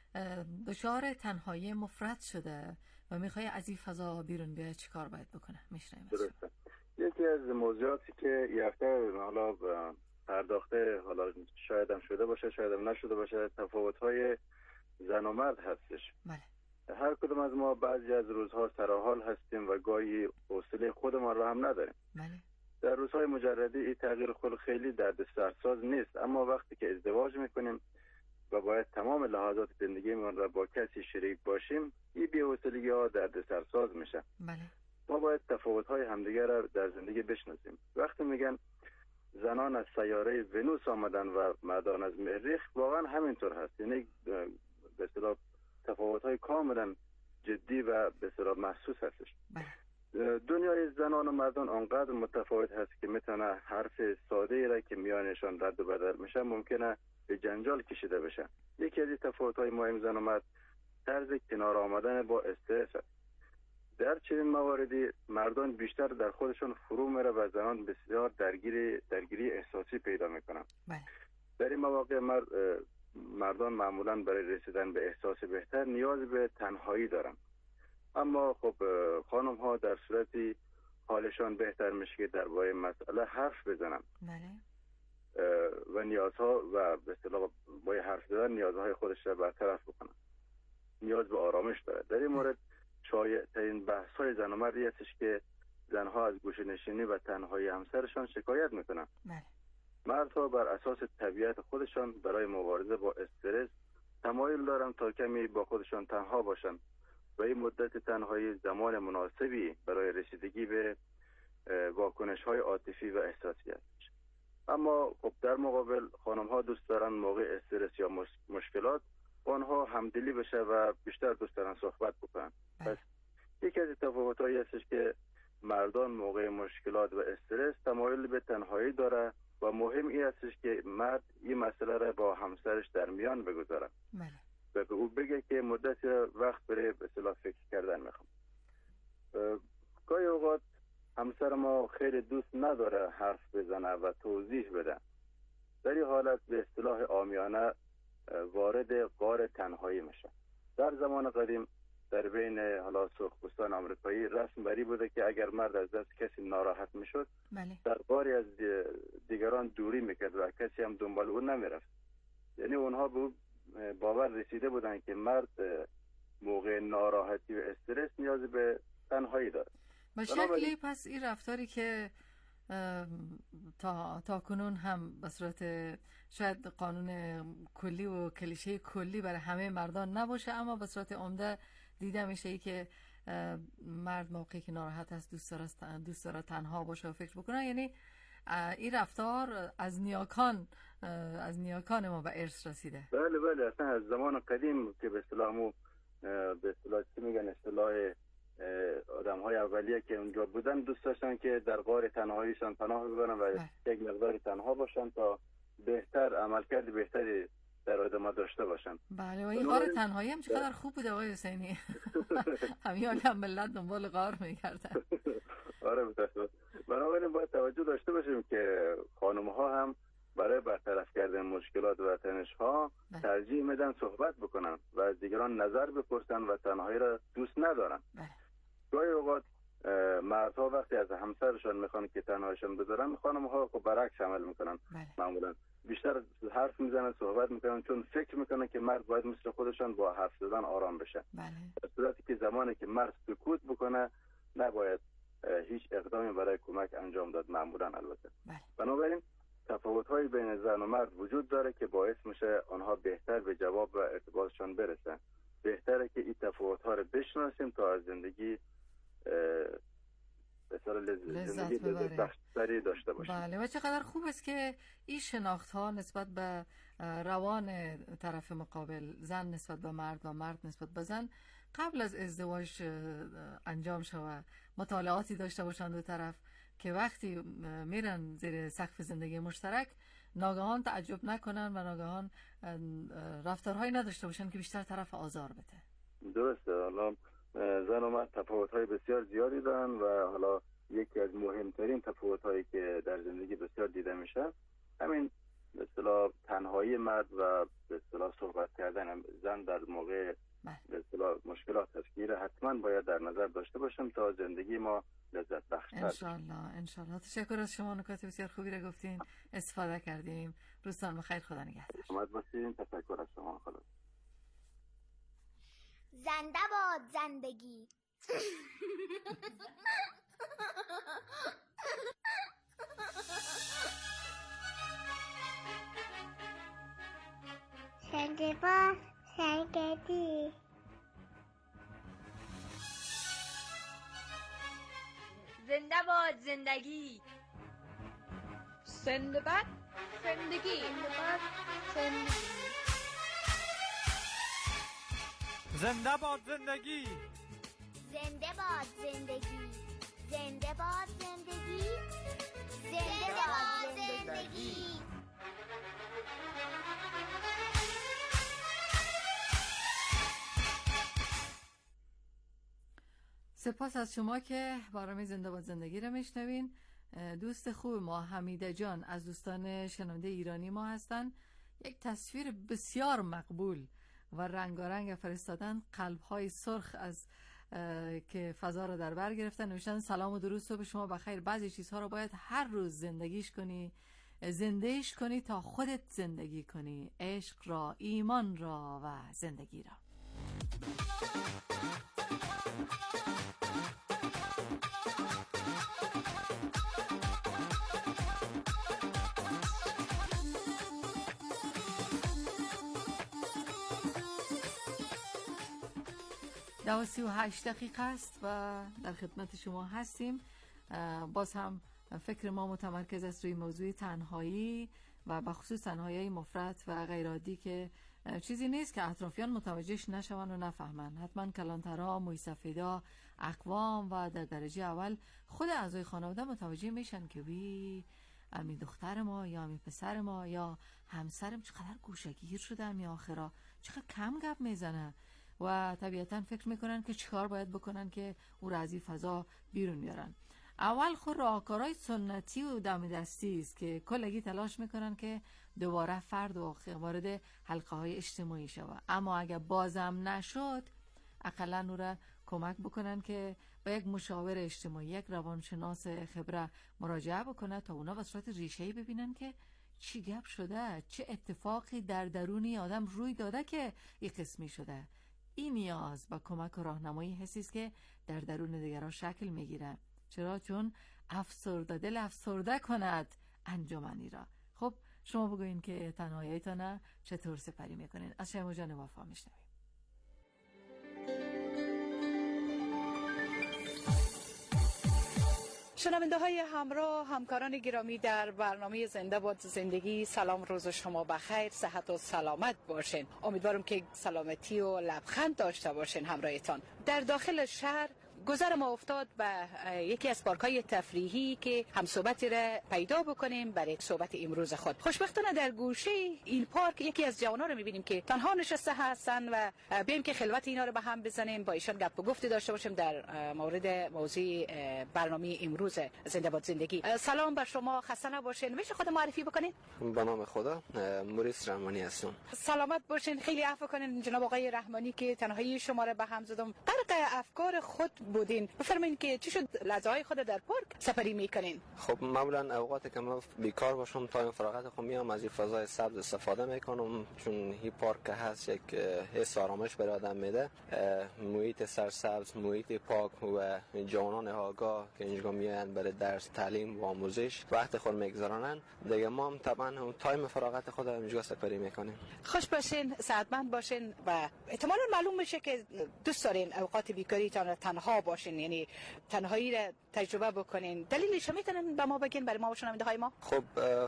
دچار تنهایی مفرط شده و میخوای از این فضا بیرون بیاد چی کار باید بکنه؟ میشنویم.
درسته. یکی از موضوعاتی که یه هفته حالا پرداخته، حالا شاید هم شده باشه شاید هم نشده باشه، تفاوت‌های زن و مرد هستش.
بله.
هر کدوم از ما بعضی از روزها سرحال هستیم و گاهی حوصله خودمان را هم نداریم.
بله.
در روزهای مجردی این تغییر خلق خیلی دردسرساز نیست، اما وقتی که ازدواج میکنیم و باید تمام لحظات زندگیمون را با کسی شریک باشیم، این بی‌حوصلگی ها دردسرساز میشه.
بله.
ما باید تفاوت‌های همدیگر را در زندگی بشناسیم. وقتی میگن زنان از سیاره ونوس آمدن و مردان از مریخ، واقعا همینطور هست. یعنی به اصطلاح تفاوت‌های کاملا جدی و به اصطلاح محسوس هستش. دنیای زنان و مردان آنقدر متفاوت هست که میتونه حرف ساده ای را که میانشان رد و بدل میشه ممکنه به جنجال کشیده بشه. یکی از تفاوت‌های مهم زن و مرد طرز کنار آمدن با استرس است. در چنین مواردی مردان بیشتر در خودشون فرو میره و زنان بسیار درگیری درگیری احساسی پیدا میکنن. در این مواقع مرد مردان معمولا برای رسیدن به احساس بهتر نیاز به تنهایی دارن، اما خب خانم ها در صورتی حالشان بهتر میشه که درباره مسئله حرف بزنن.
بله.
و نیازها و به اصطلاح با حرف زدن نیازهای خودش را برطرف بکنن. نیاز به آرامش داره. در این مورد شایع ترین بحث های زن و مردی هستش که زنها از گوشه نشینی و تنهایی همسرشان شکایت میکنن.
بله.
مردها بر اساس طبیعت خودشان برای مبارزه با استرس تمایل دارن تا کمی با خودشان تنها باشن و این مدت تنهایی زمان مناسبی برای رسیدگی به واکنش های عاطفی و احساسی است. اما خب در مقابل خانم ها دوست دارن موقع استرس یا مشکلات آنها همدلی بشه و بیشتر دوست دارن صحبت بکنن. پس یکی از تفاوت‌هایی هستش که مردان موقع مشکلات و استرس تمایل به تنهایی داره و مهم این هستش که مرد این مسئله را با همسرش در میان بگذاره.
بله.
و به او بگه که مدت وقت برای به اصطلاح فکر کردن میخوام. گاهی اوقات همسر ما خیلی دوست نداره حرف بزنه و توضیح بده. در این حالت به اصطلاح عامیانه وارد غار تنهایی میشه. در زمان قدیم در بین حالا سرخپوستان آمریکایی رسم بری بوده که اگر مرد از دست کسی ناراحت میشد،
بله.
در غاری از دیگران دوری میکرد و کسی هم دنبال اون نمیرفت. یعنی اونها به باور رسیده بودن که مرد موقع ناراحتی و استرس نیاز به تنهایی داره.
به شکلی پس این رفتاری که تا, تا کنون هم به صورت شاید قانون کلی و کلیشه کلی برای همه مردان نباشه، اما به صورت عمده دیده میشه ای که مرد موقعی که ناراحت است دوست داره دوست داره تنها باشه و فکر بکنه. یعنی این رفتار از نیاکان از نیاکان ما به ارث رسیده.
بله بله، اصلا از زمان قدیم که به اصطلاح به اصطلاح چی میگن اصطلاح آدم های اولیه که اونجا بودن دوست داشتن که در غار تنهاییشان پناه ببرن و یک مقدار تنها باشن تا بهتر عملکرد بهتری در ادامه داشته باشن.
بله، و این غار تنهایی هم چقدر خوب بوده آقای حسینی. همین هم ملت دنبال غار میگردن.
آره متاسفم. بنابراین باید توجه داشته باشیم که خانم ها هم برای برطرف کردن مشکلات و تنش ها ترجیح میدن صحبت بکنن و از دیگران نظر بپرسن و تنهایی را دوست ندارن. گاهی اوقات مردها وقتی از همسرشان میخوان که تنهایشان بذارن، خانم ها خب برعکس عمل میکنن. معمولا بیشتر حرف میزنن، صحبت میکنن، چون فکر میکنن که مرد باید مثل خودشان با حرف زدن آرام بشه. در صورتی که زمانی که مرد سکوت بکنه نباید هیچ اقدامی برای کمک انجام داد معمولا. البته بنابراین تفاوت‌های بین زن و مرد وجود داره که باعث میشه آنها بهتر به جواب و ارتباطشان برسن. بهتره که این تفاوت‌ها رو بشناسیم تا از زندگی بسیار
لذت
ببریم، داشته باشیم.
بله، و چقدر خوب است که این شناخت‌ها نسبت به روان طرف مقابل، زن نسبت به مرد و مرد نسبت به زن قبل از ازدواج انجام شود. مطالعاتی داشته باشند دو طرف که وقتی میرن زیر سقف زندگی مشترک ناگهان تعجب نکنن و ناگهان رفتارهایی نداشته باشن که بیشتر طرف آزار بده.
درسته. حالا زن و مرد تفاوت‌های بسیار زیادی دارن و حالا یکی از مهمترین تفاوت‌هایی که در زندگی بسیار دیده میشه همین به اصطلاح تنهایی مرد و به اصطلاح صحبت کردن زن در موقع به اصطلاح مشکلات هست که حتما باید در نظر داشته باشیم تا زندگی ما لذت بخش تر.
انشالله انشالله. تشکر از شما، نکات بسیار خوبی را گفتین، استفاده کردیم. روزتان بخیر، خدا نگهدار.
شما باشین. تشکر از شما. خدا.
زنده باد زندگی. زنده باد زندگی.
زنده باد زندگی. زنده باد زندگی.
زنده باد زندگی.
زنده باد زندگی. زنده باد زندگی. زنده باد زندگی.
سپاس از شما که برنامه زنده باد زندگی را میشنوین. دوست خوب ما حمیده جان از دوستان شنونده ایرانی ما هستن. یک تصویر بسیار مقبول و رنگارنگ فرستادن، قلب‌های سرخ از که فضا را در بر گرفتن. نوشتن سلام و درود صبح شما بخیر. بعضی چیزها رو باید هر روز زندگیش کنی، زندهش کنی تا خودت زندگی کنی. عشق را، ایمان را و زندگی را. دو سی و هشت دقیقه است و در خدمت شما هستیم. باز هم فکر ما متمرکز است روی موضوع تنهایی و بخصوص تنهایی مفرط و غیرعادی که چیزی نیست که اطرافیان متوجهش نشون و نفهمن. حتما کلانترها، مویسفیدا، اقوام و در درجه اول خود اعضای خانواده متوجه میشن که وی امی دختر ما یا امی پسر ما یا همسرم چقدر گوشه‌گیر شده، یا آخرا چقدر کم گپ میزنه و طبیعتا فکر میکنن که چیکار باید بکنن که او را از این فضا بیرون بیارن. اول خود راهکارهای سنتی و دم دستی است که کلگی تلاش میکنن که دوباره فرد وارد حلقه های اجتماعی شود، اما اگر بازم نشد اقلا او را کمک بکنن که با یک مشاور اجتماعی، یک روانشناس خبره مراجعه بکنه تا اونا به صورت ریشه‌ای ببینن که چی گپ شده، چه اتفاقی در درونی آدم روی داده که این قسمی شده، این نیاز با کمک و راهنمایی حسی است که در درون دیگران شکل میگیره. چرا؟ چون افسرده دل افسرده کند انجمنی را. خب شما بگوین که تنهاییتان چطور سپری میکنین؟ از شما جان وفا میشنویم. شنونده های همراه، همکاران گرامی در برنامه زنده باد زندگی، سلام، روز شما بخیر، صحت و سلامت باشین. امیدوارم که سلامتی و لبخند داشته باشین همراهتان. در داخل شهر گذر ما افتاد به یکی از پارک‌های تفریحی که هم صحبتی را پیدا بکنیم برای صحبت امروز خود. خوشبختانه در گوشه این پارک یکی از جوانان رو می‌بینیم که تنها نشسته هستن و بیایم که خلوت اینا رو به هم بزنیم، با ایشان گپ و گفت داشته باشیم در مورد موضوع برنامه امروز زنده باد زندگی. سلام بر شما، خسته نباشین. میشه خود معرفی بکنین؟
به نام خدا، موریس رحمانی هستم.
سلامت باشین. خیلی عفو کنین جناب آقای رحمانی که تنهایی شما رو به هم زدم. غرق افکار خود بودین. بفرمایید که چی شد لحظه های خود در پارک سپری میکنین؟
خب معمولا اوقاتی که من بیکار باشم تا این فراغت خود میام از این فضای سبز استفاده میکنم، چون این پارک هست یک حس آرامش به آدم میده. محیط سرسبز، محیط پاک و جوانان آگاه که اینجا میان برای درس، تعلیم و آموزش وقت خود میگذرانن. دیگه ما هم طبعا اون تایم فراغت خود اینجا سپری میکنیم.
خوش باشین، صحتمند باشین و احتمالاً معلوم میشه که دوست دارین اوقات بیکاریتان تنها باشین، یعنی تنهایی را تجربه بکنین. دلیلش میتونن به ما بگین برای ما و شنونده های ما؟
خب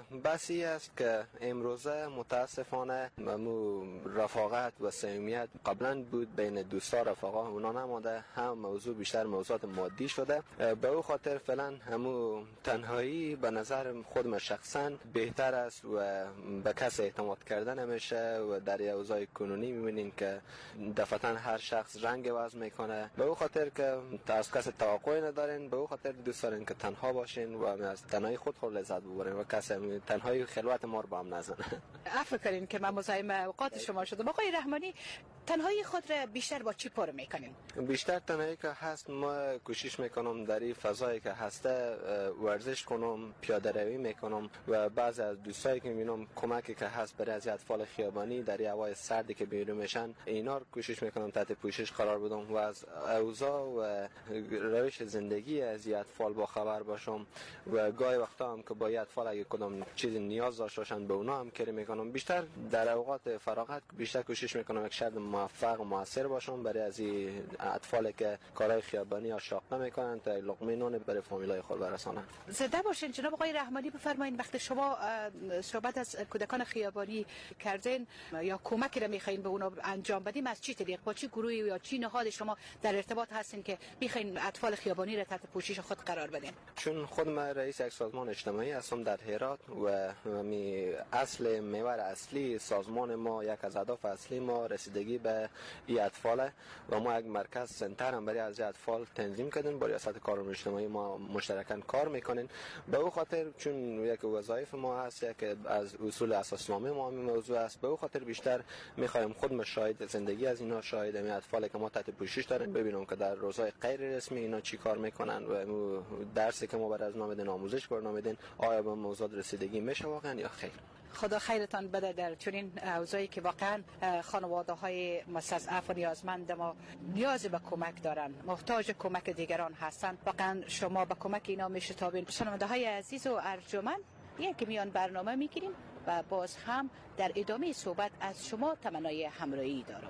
بسی است که امروزه متاسفانه مو رفاقت و صمیمیت قبلا بود بین دوستا رفقا، اونا نماده، هم موضوع بیشتر موضوعات مادی شده. به او خاطر فعلا همو تنهایی به نظر خودم شخصا بهتر است و به کس اعتماد کردن نمیشه و در اوضاع کنونی میبینیم که دفعتا هر شخص رنگ عوض میکنه. به او خاطر که از کس توقعی ندارین، به او خاطر دوست دارین که تنها باشین و از تنهایی خود خود لذت ببرین و کسی تنهایی خلوت ما رو به هم نزنه.
عفو کنین که من مزاحم اوقات شما شدم. آقای رحمانی، تنهایی خود را بیشتر با چی پر میکنین؟
بیشتر تنهایی که هست ما کوشش میکنم در این فضایی که هسته ورزش کنم، پیاده روی میکنم و بعضی از دوستایی که میبینم کمکی که هست برای از اطفال خیابانی در هوای سردی که بیرون میشن، اینا رو کوشش میکنم تحت پوشش قرار بدم و از اوضاع و روش زندگی از اطفال با خبر باشم و گاهی وقتا هم که با اطفال اگه کدام چیز نیاز داشته باشن به اونا هم کاری میکنم. بیشتر در اوقات فراغت بیشتر کوشش میکنم یک شخص موفق و موثر باشم برای از اطفالی که کارهای خیابانی یا شاق نمیکنن تا لقمه نون برای فامیلای خود برسانن.
زنده باشین. جناب آقای رحمانی بفرمایید، وقتی شما صحبت از کودکان خیابانی کردین یا کمکی را میخواین به اونا انجام بدیم، از چی طریق، با چی گروهی یا چی نهاد شما در ارتباط هستین که میخواین اطفال خیابانی را تحت پوشش خود قرار بدین؟
چون خود من رئیس یک سازمان اجتماعی هستم در هرات و می اصل محور اصلی سازمان ما، یک از اهداف اصلی ما رسیدگی به این اطفال و ما یک مرکز سنتر هم برای از اطفال تنظیم کردیم. با ریاست کارمند اجتماعی ما مشترکاً کار میکنیم. به او خاطر چون یک وظایف ما هست، یک از اصول اساسنامه ما همین موضوع است، به او خاطر بیشتر میخوایم خود مشاهد زندگی از اینا، شاهد این اطفال که ما تحت پوشش داریم، ببینم که در روزهای غیر رسمی اینا چی کار میکنن و درسی که ما برای از نام آموزش برنامه دین آیا به موضوع رسیدگی میشه واقعا یا خیر.
خدا خیرتان بده در چنین اوضاعی که واقعا خانواده های مستضعف و نیازمند ما نیاز به کمک دارن، محتاج کمک دیگران هستن. واقعا شما به کمک اینا میشتابین. شنونده های عزیز و ارجمند، یک میان برنامه میگیریم و باز هم در ادامه صحبت از شما تمنای همراهی دارم.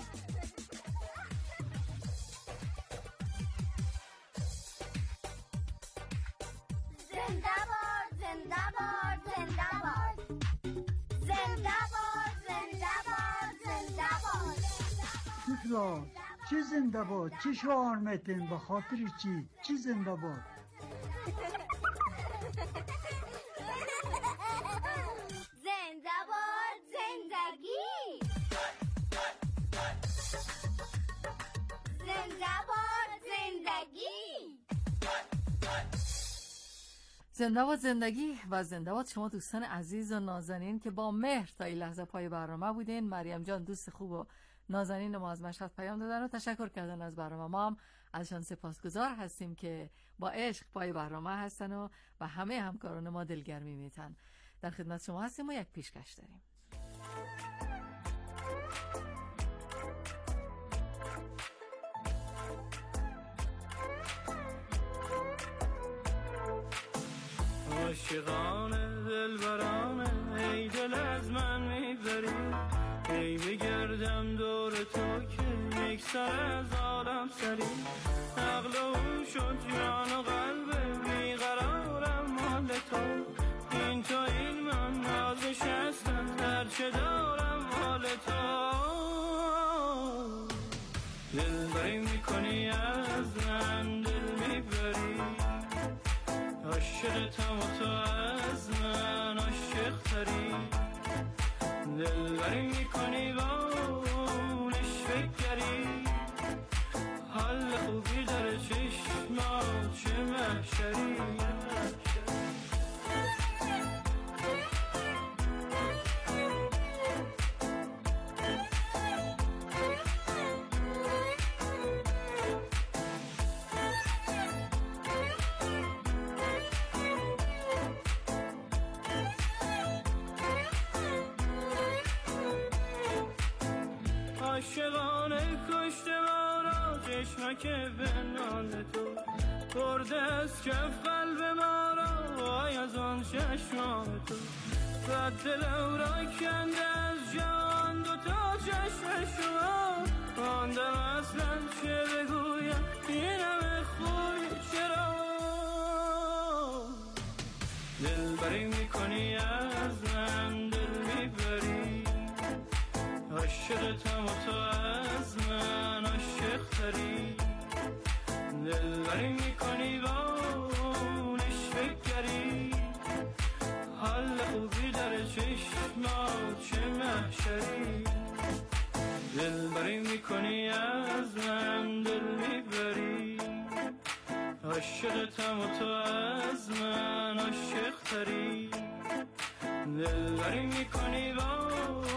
زنده باد، زنده باد، زنده باد. زنده باد، زنده باد، زنده باد.
چطور؟ چی زنده باد؟ چی شعار میتین؟ به خاطر چی؟ چی زنده باد؟
زنده باد زندگی. زنده باد زندگی.
زنده باد زندگی و زنده باد شما دوستان عزیز و نازنین که با مهر تا این لحظه پای برنامه بودین. مریم جان دوست خوب و نازنین ما از مشهد پیام دادن و تشکر کردن از برنامه. ما هم ازشان سپاسگزار هستیم که با عشق پای برنامه هستن و و همه همکاران ما دلگرمی میتن. در خدمت شما هستیم و یک پیشکش داریم.
عاشقانه دلبرانه ای دل از من میبری ای بگردم دور تو که یک سر از عالم سری عقل و شد جان و قلب بیقرارم مال تو این تو این من نازش هستم در چه دارم مال تو دلبری میکنی از من دل میبری عاشقتم و تو از من عاشق تری دلبری میکنی با اونش بگری حال خوبی داره چشمات چه محشری عاشقانه کشته ما را چشمک بنان تو برده از کف قلب ما را وای از آن چشمان تو و دلم را کنده از جان دو تا چشم شما ماندم اصلا چه بگویم این همه خوی چرا دلبری میکنی از من دل میبری عاشقتم و تو از من عاشق تری دلبری میکنی با اونش بگری حال خوبی داره چشمات چه محشری دلبری میکنی از من دل میبری عاشقتم و تو از من عاشق تری دلبری میکنی با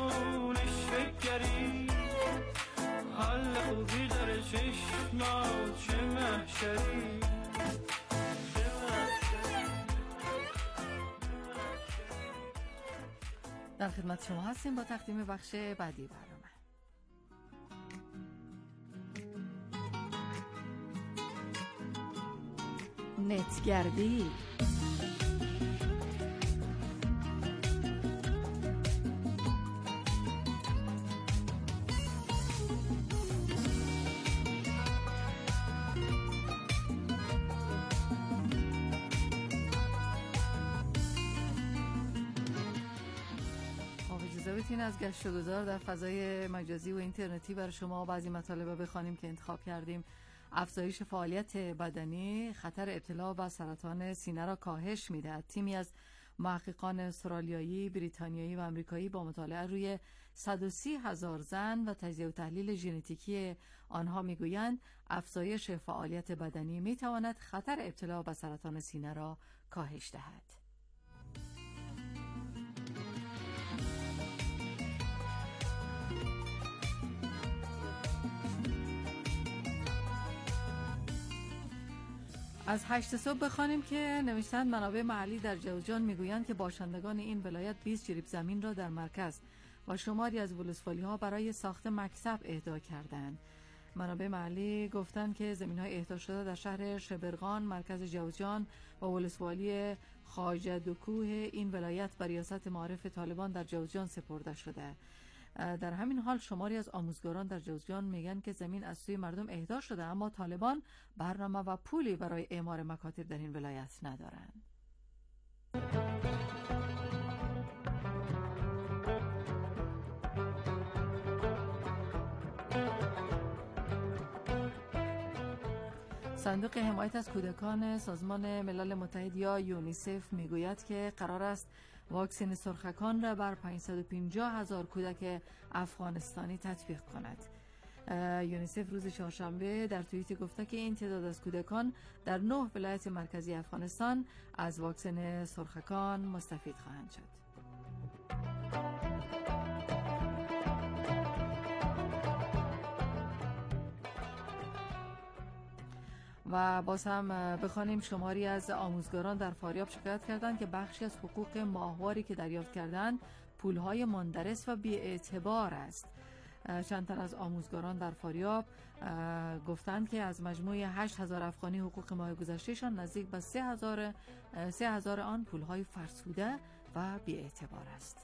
بگری حال خوبی داره چشمات چه محشری
در خدمت شما هستیم با تقدیم بخش بعدی برنامه. نتگردی از گشت و گذار در فضای مجازی و اینترنتی برای شما بعضی مطالب بخوانیم که انتخاب کردیم. افزایش فعالیت بدنی خطر ابتلا به سرطان سینه را کاهش می‌دهد. تیمی از محققان استرالیایی، بریتانیایی و آمریکایی با مطالعه روی صد و سی هزار زن و تجزیه و تحلیل ژنتیکی آنها میگویند افزایش فعالیت بدنی میتواند خطر ابتلا به سرطان سینه را کاهش دهد. از هشت صبح بخوانیم که نوشتند منابع محلی در جوزجان میگویند که باشندگان این ولایت بیست جریب زمین را در مرکز و شماری از ولسوالی ها برای ساخت مکتب اهدا کردند. منابع محلی گفتند که زمین های اهدا شده در شهر شبرغان مرکز جوزجان و ولسوالی خواجه دکوه این ولایت بر ریاست معارف طالبان در جوزجان سپرده شده. در همین حال شماری از آموزگاران در جوزجان میگن که زمین از سوی مردم اهدا شده اما طالبان برنامه و پولی برای اعمار مکاتب در این ولایت ندارند. صندوق حمایت از کودکان سازمان ملل متحد یا یونیسف میگوید که قرار است واکسن سرخکان را بر پانصد و پنجاه هزار کودک افغانستانی تطبیق کند. یونیسف روز چهارشنبه در توییتی گفته که این تعداد از کودکان در نه ولایت مرکزی افغانستان از واکسن سرخکان مستفید خواهند شد. و باز هم بخوانیم شماری از آموزگاران در فاریاب شکایت کردند که بخشی از حقوق ماهواری که دریافت کردند پولهای مندرس و بی‌اعتبار است. چند تن از آموزگاران در فاریاب گفتند که از مجموع هشت هزار افغانی حقوق ماه گذشتهشان نزدیک به سه هزار سه هزار آن پولهای فرسوده و بی‌اعتبار است.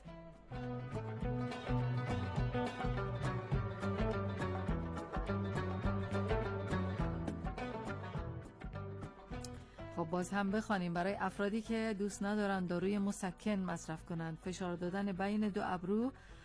خب باز هم بخوانیم برای افرادی که دوست ندارن داروی مسکن مصرف کنند، فشار دادن بین دو ابرو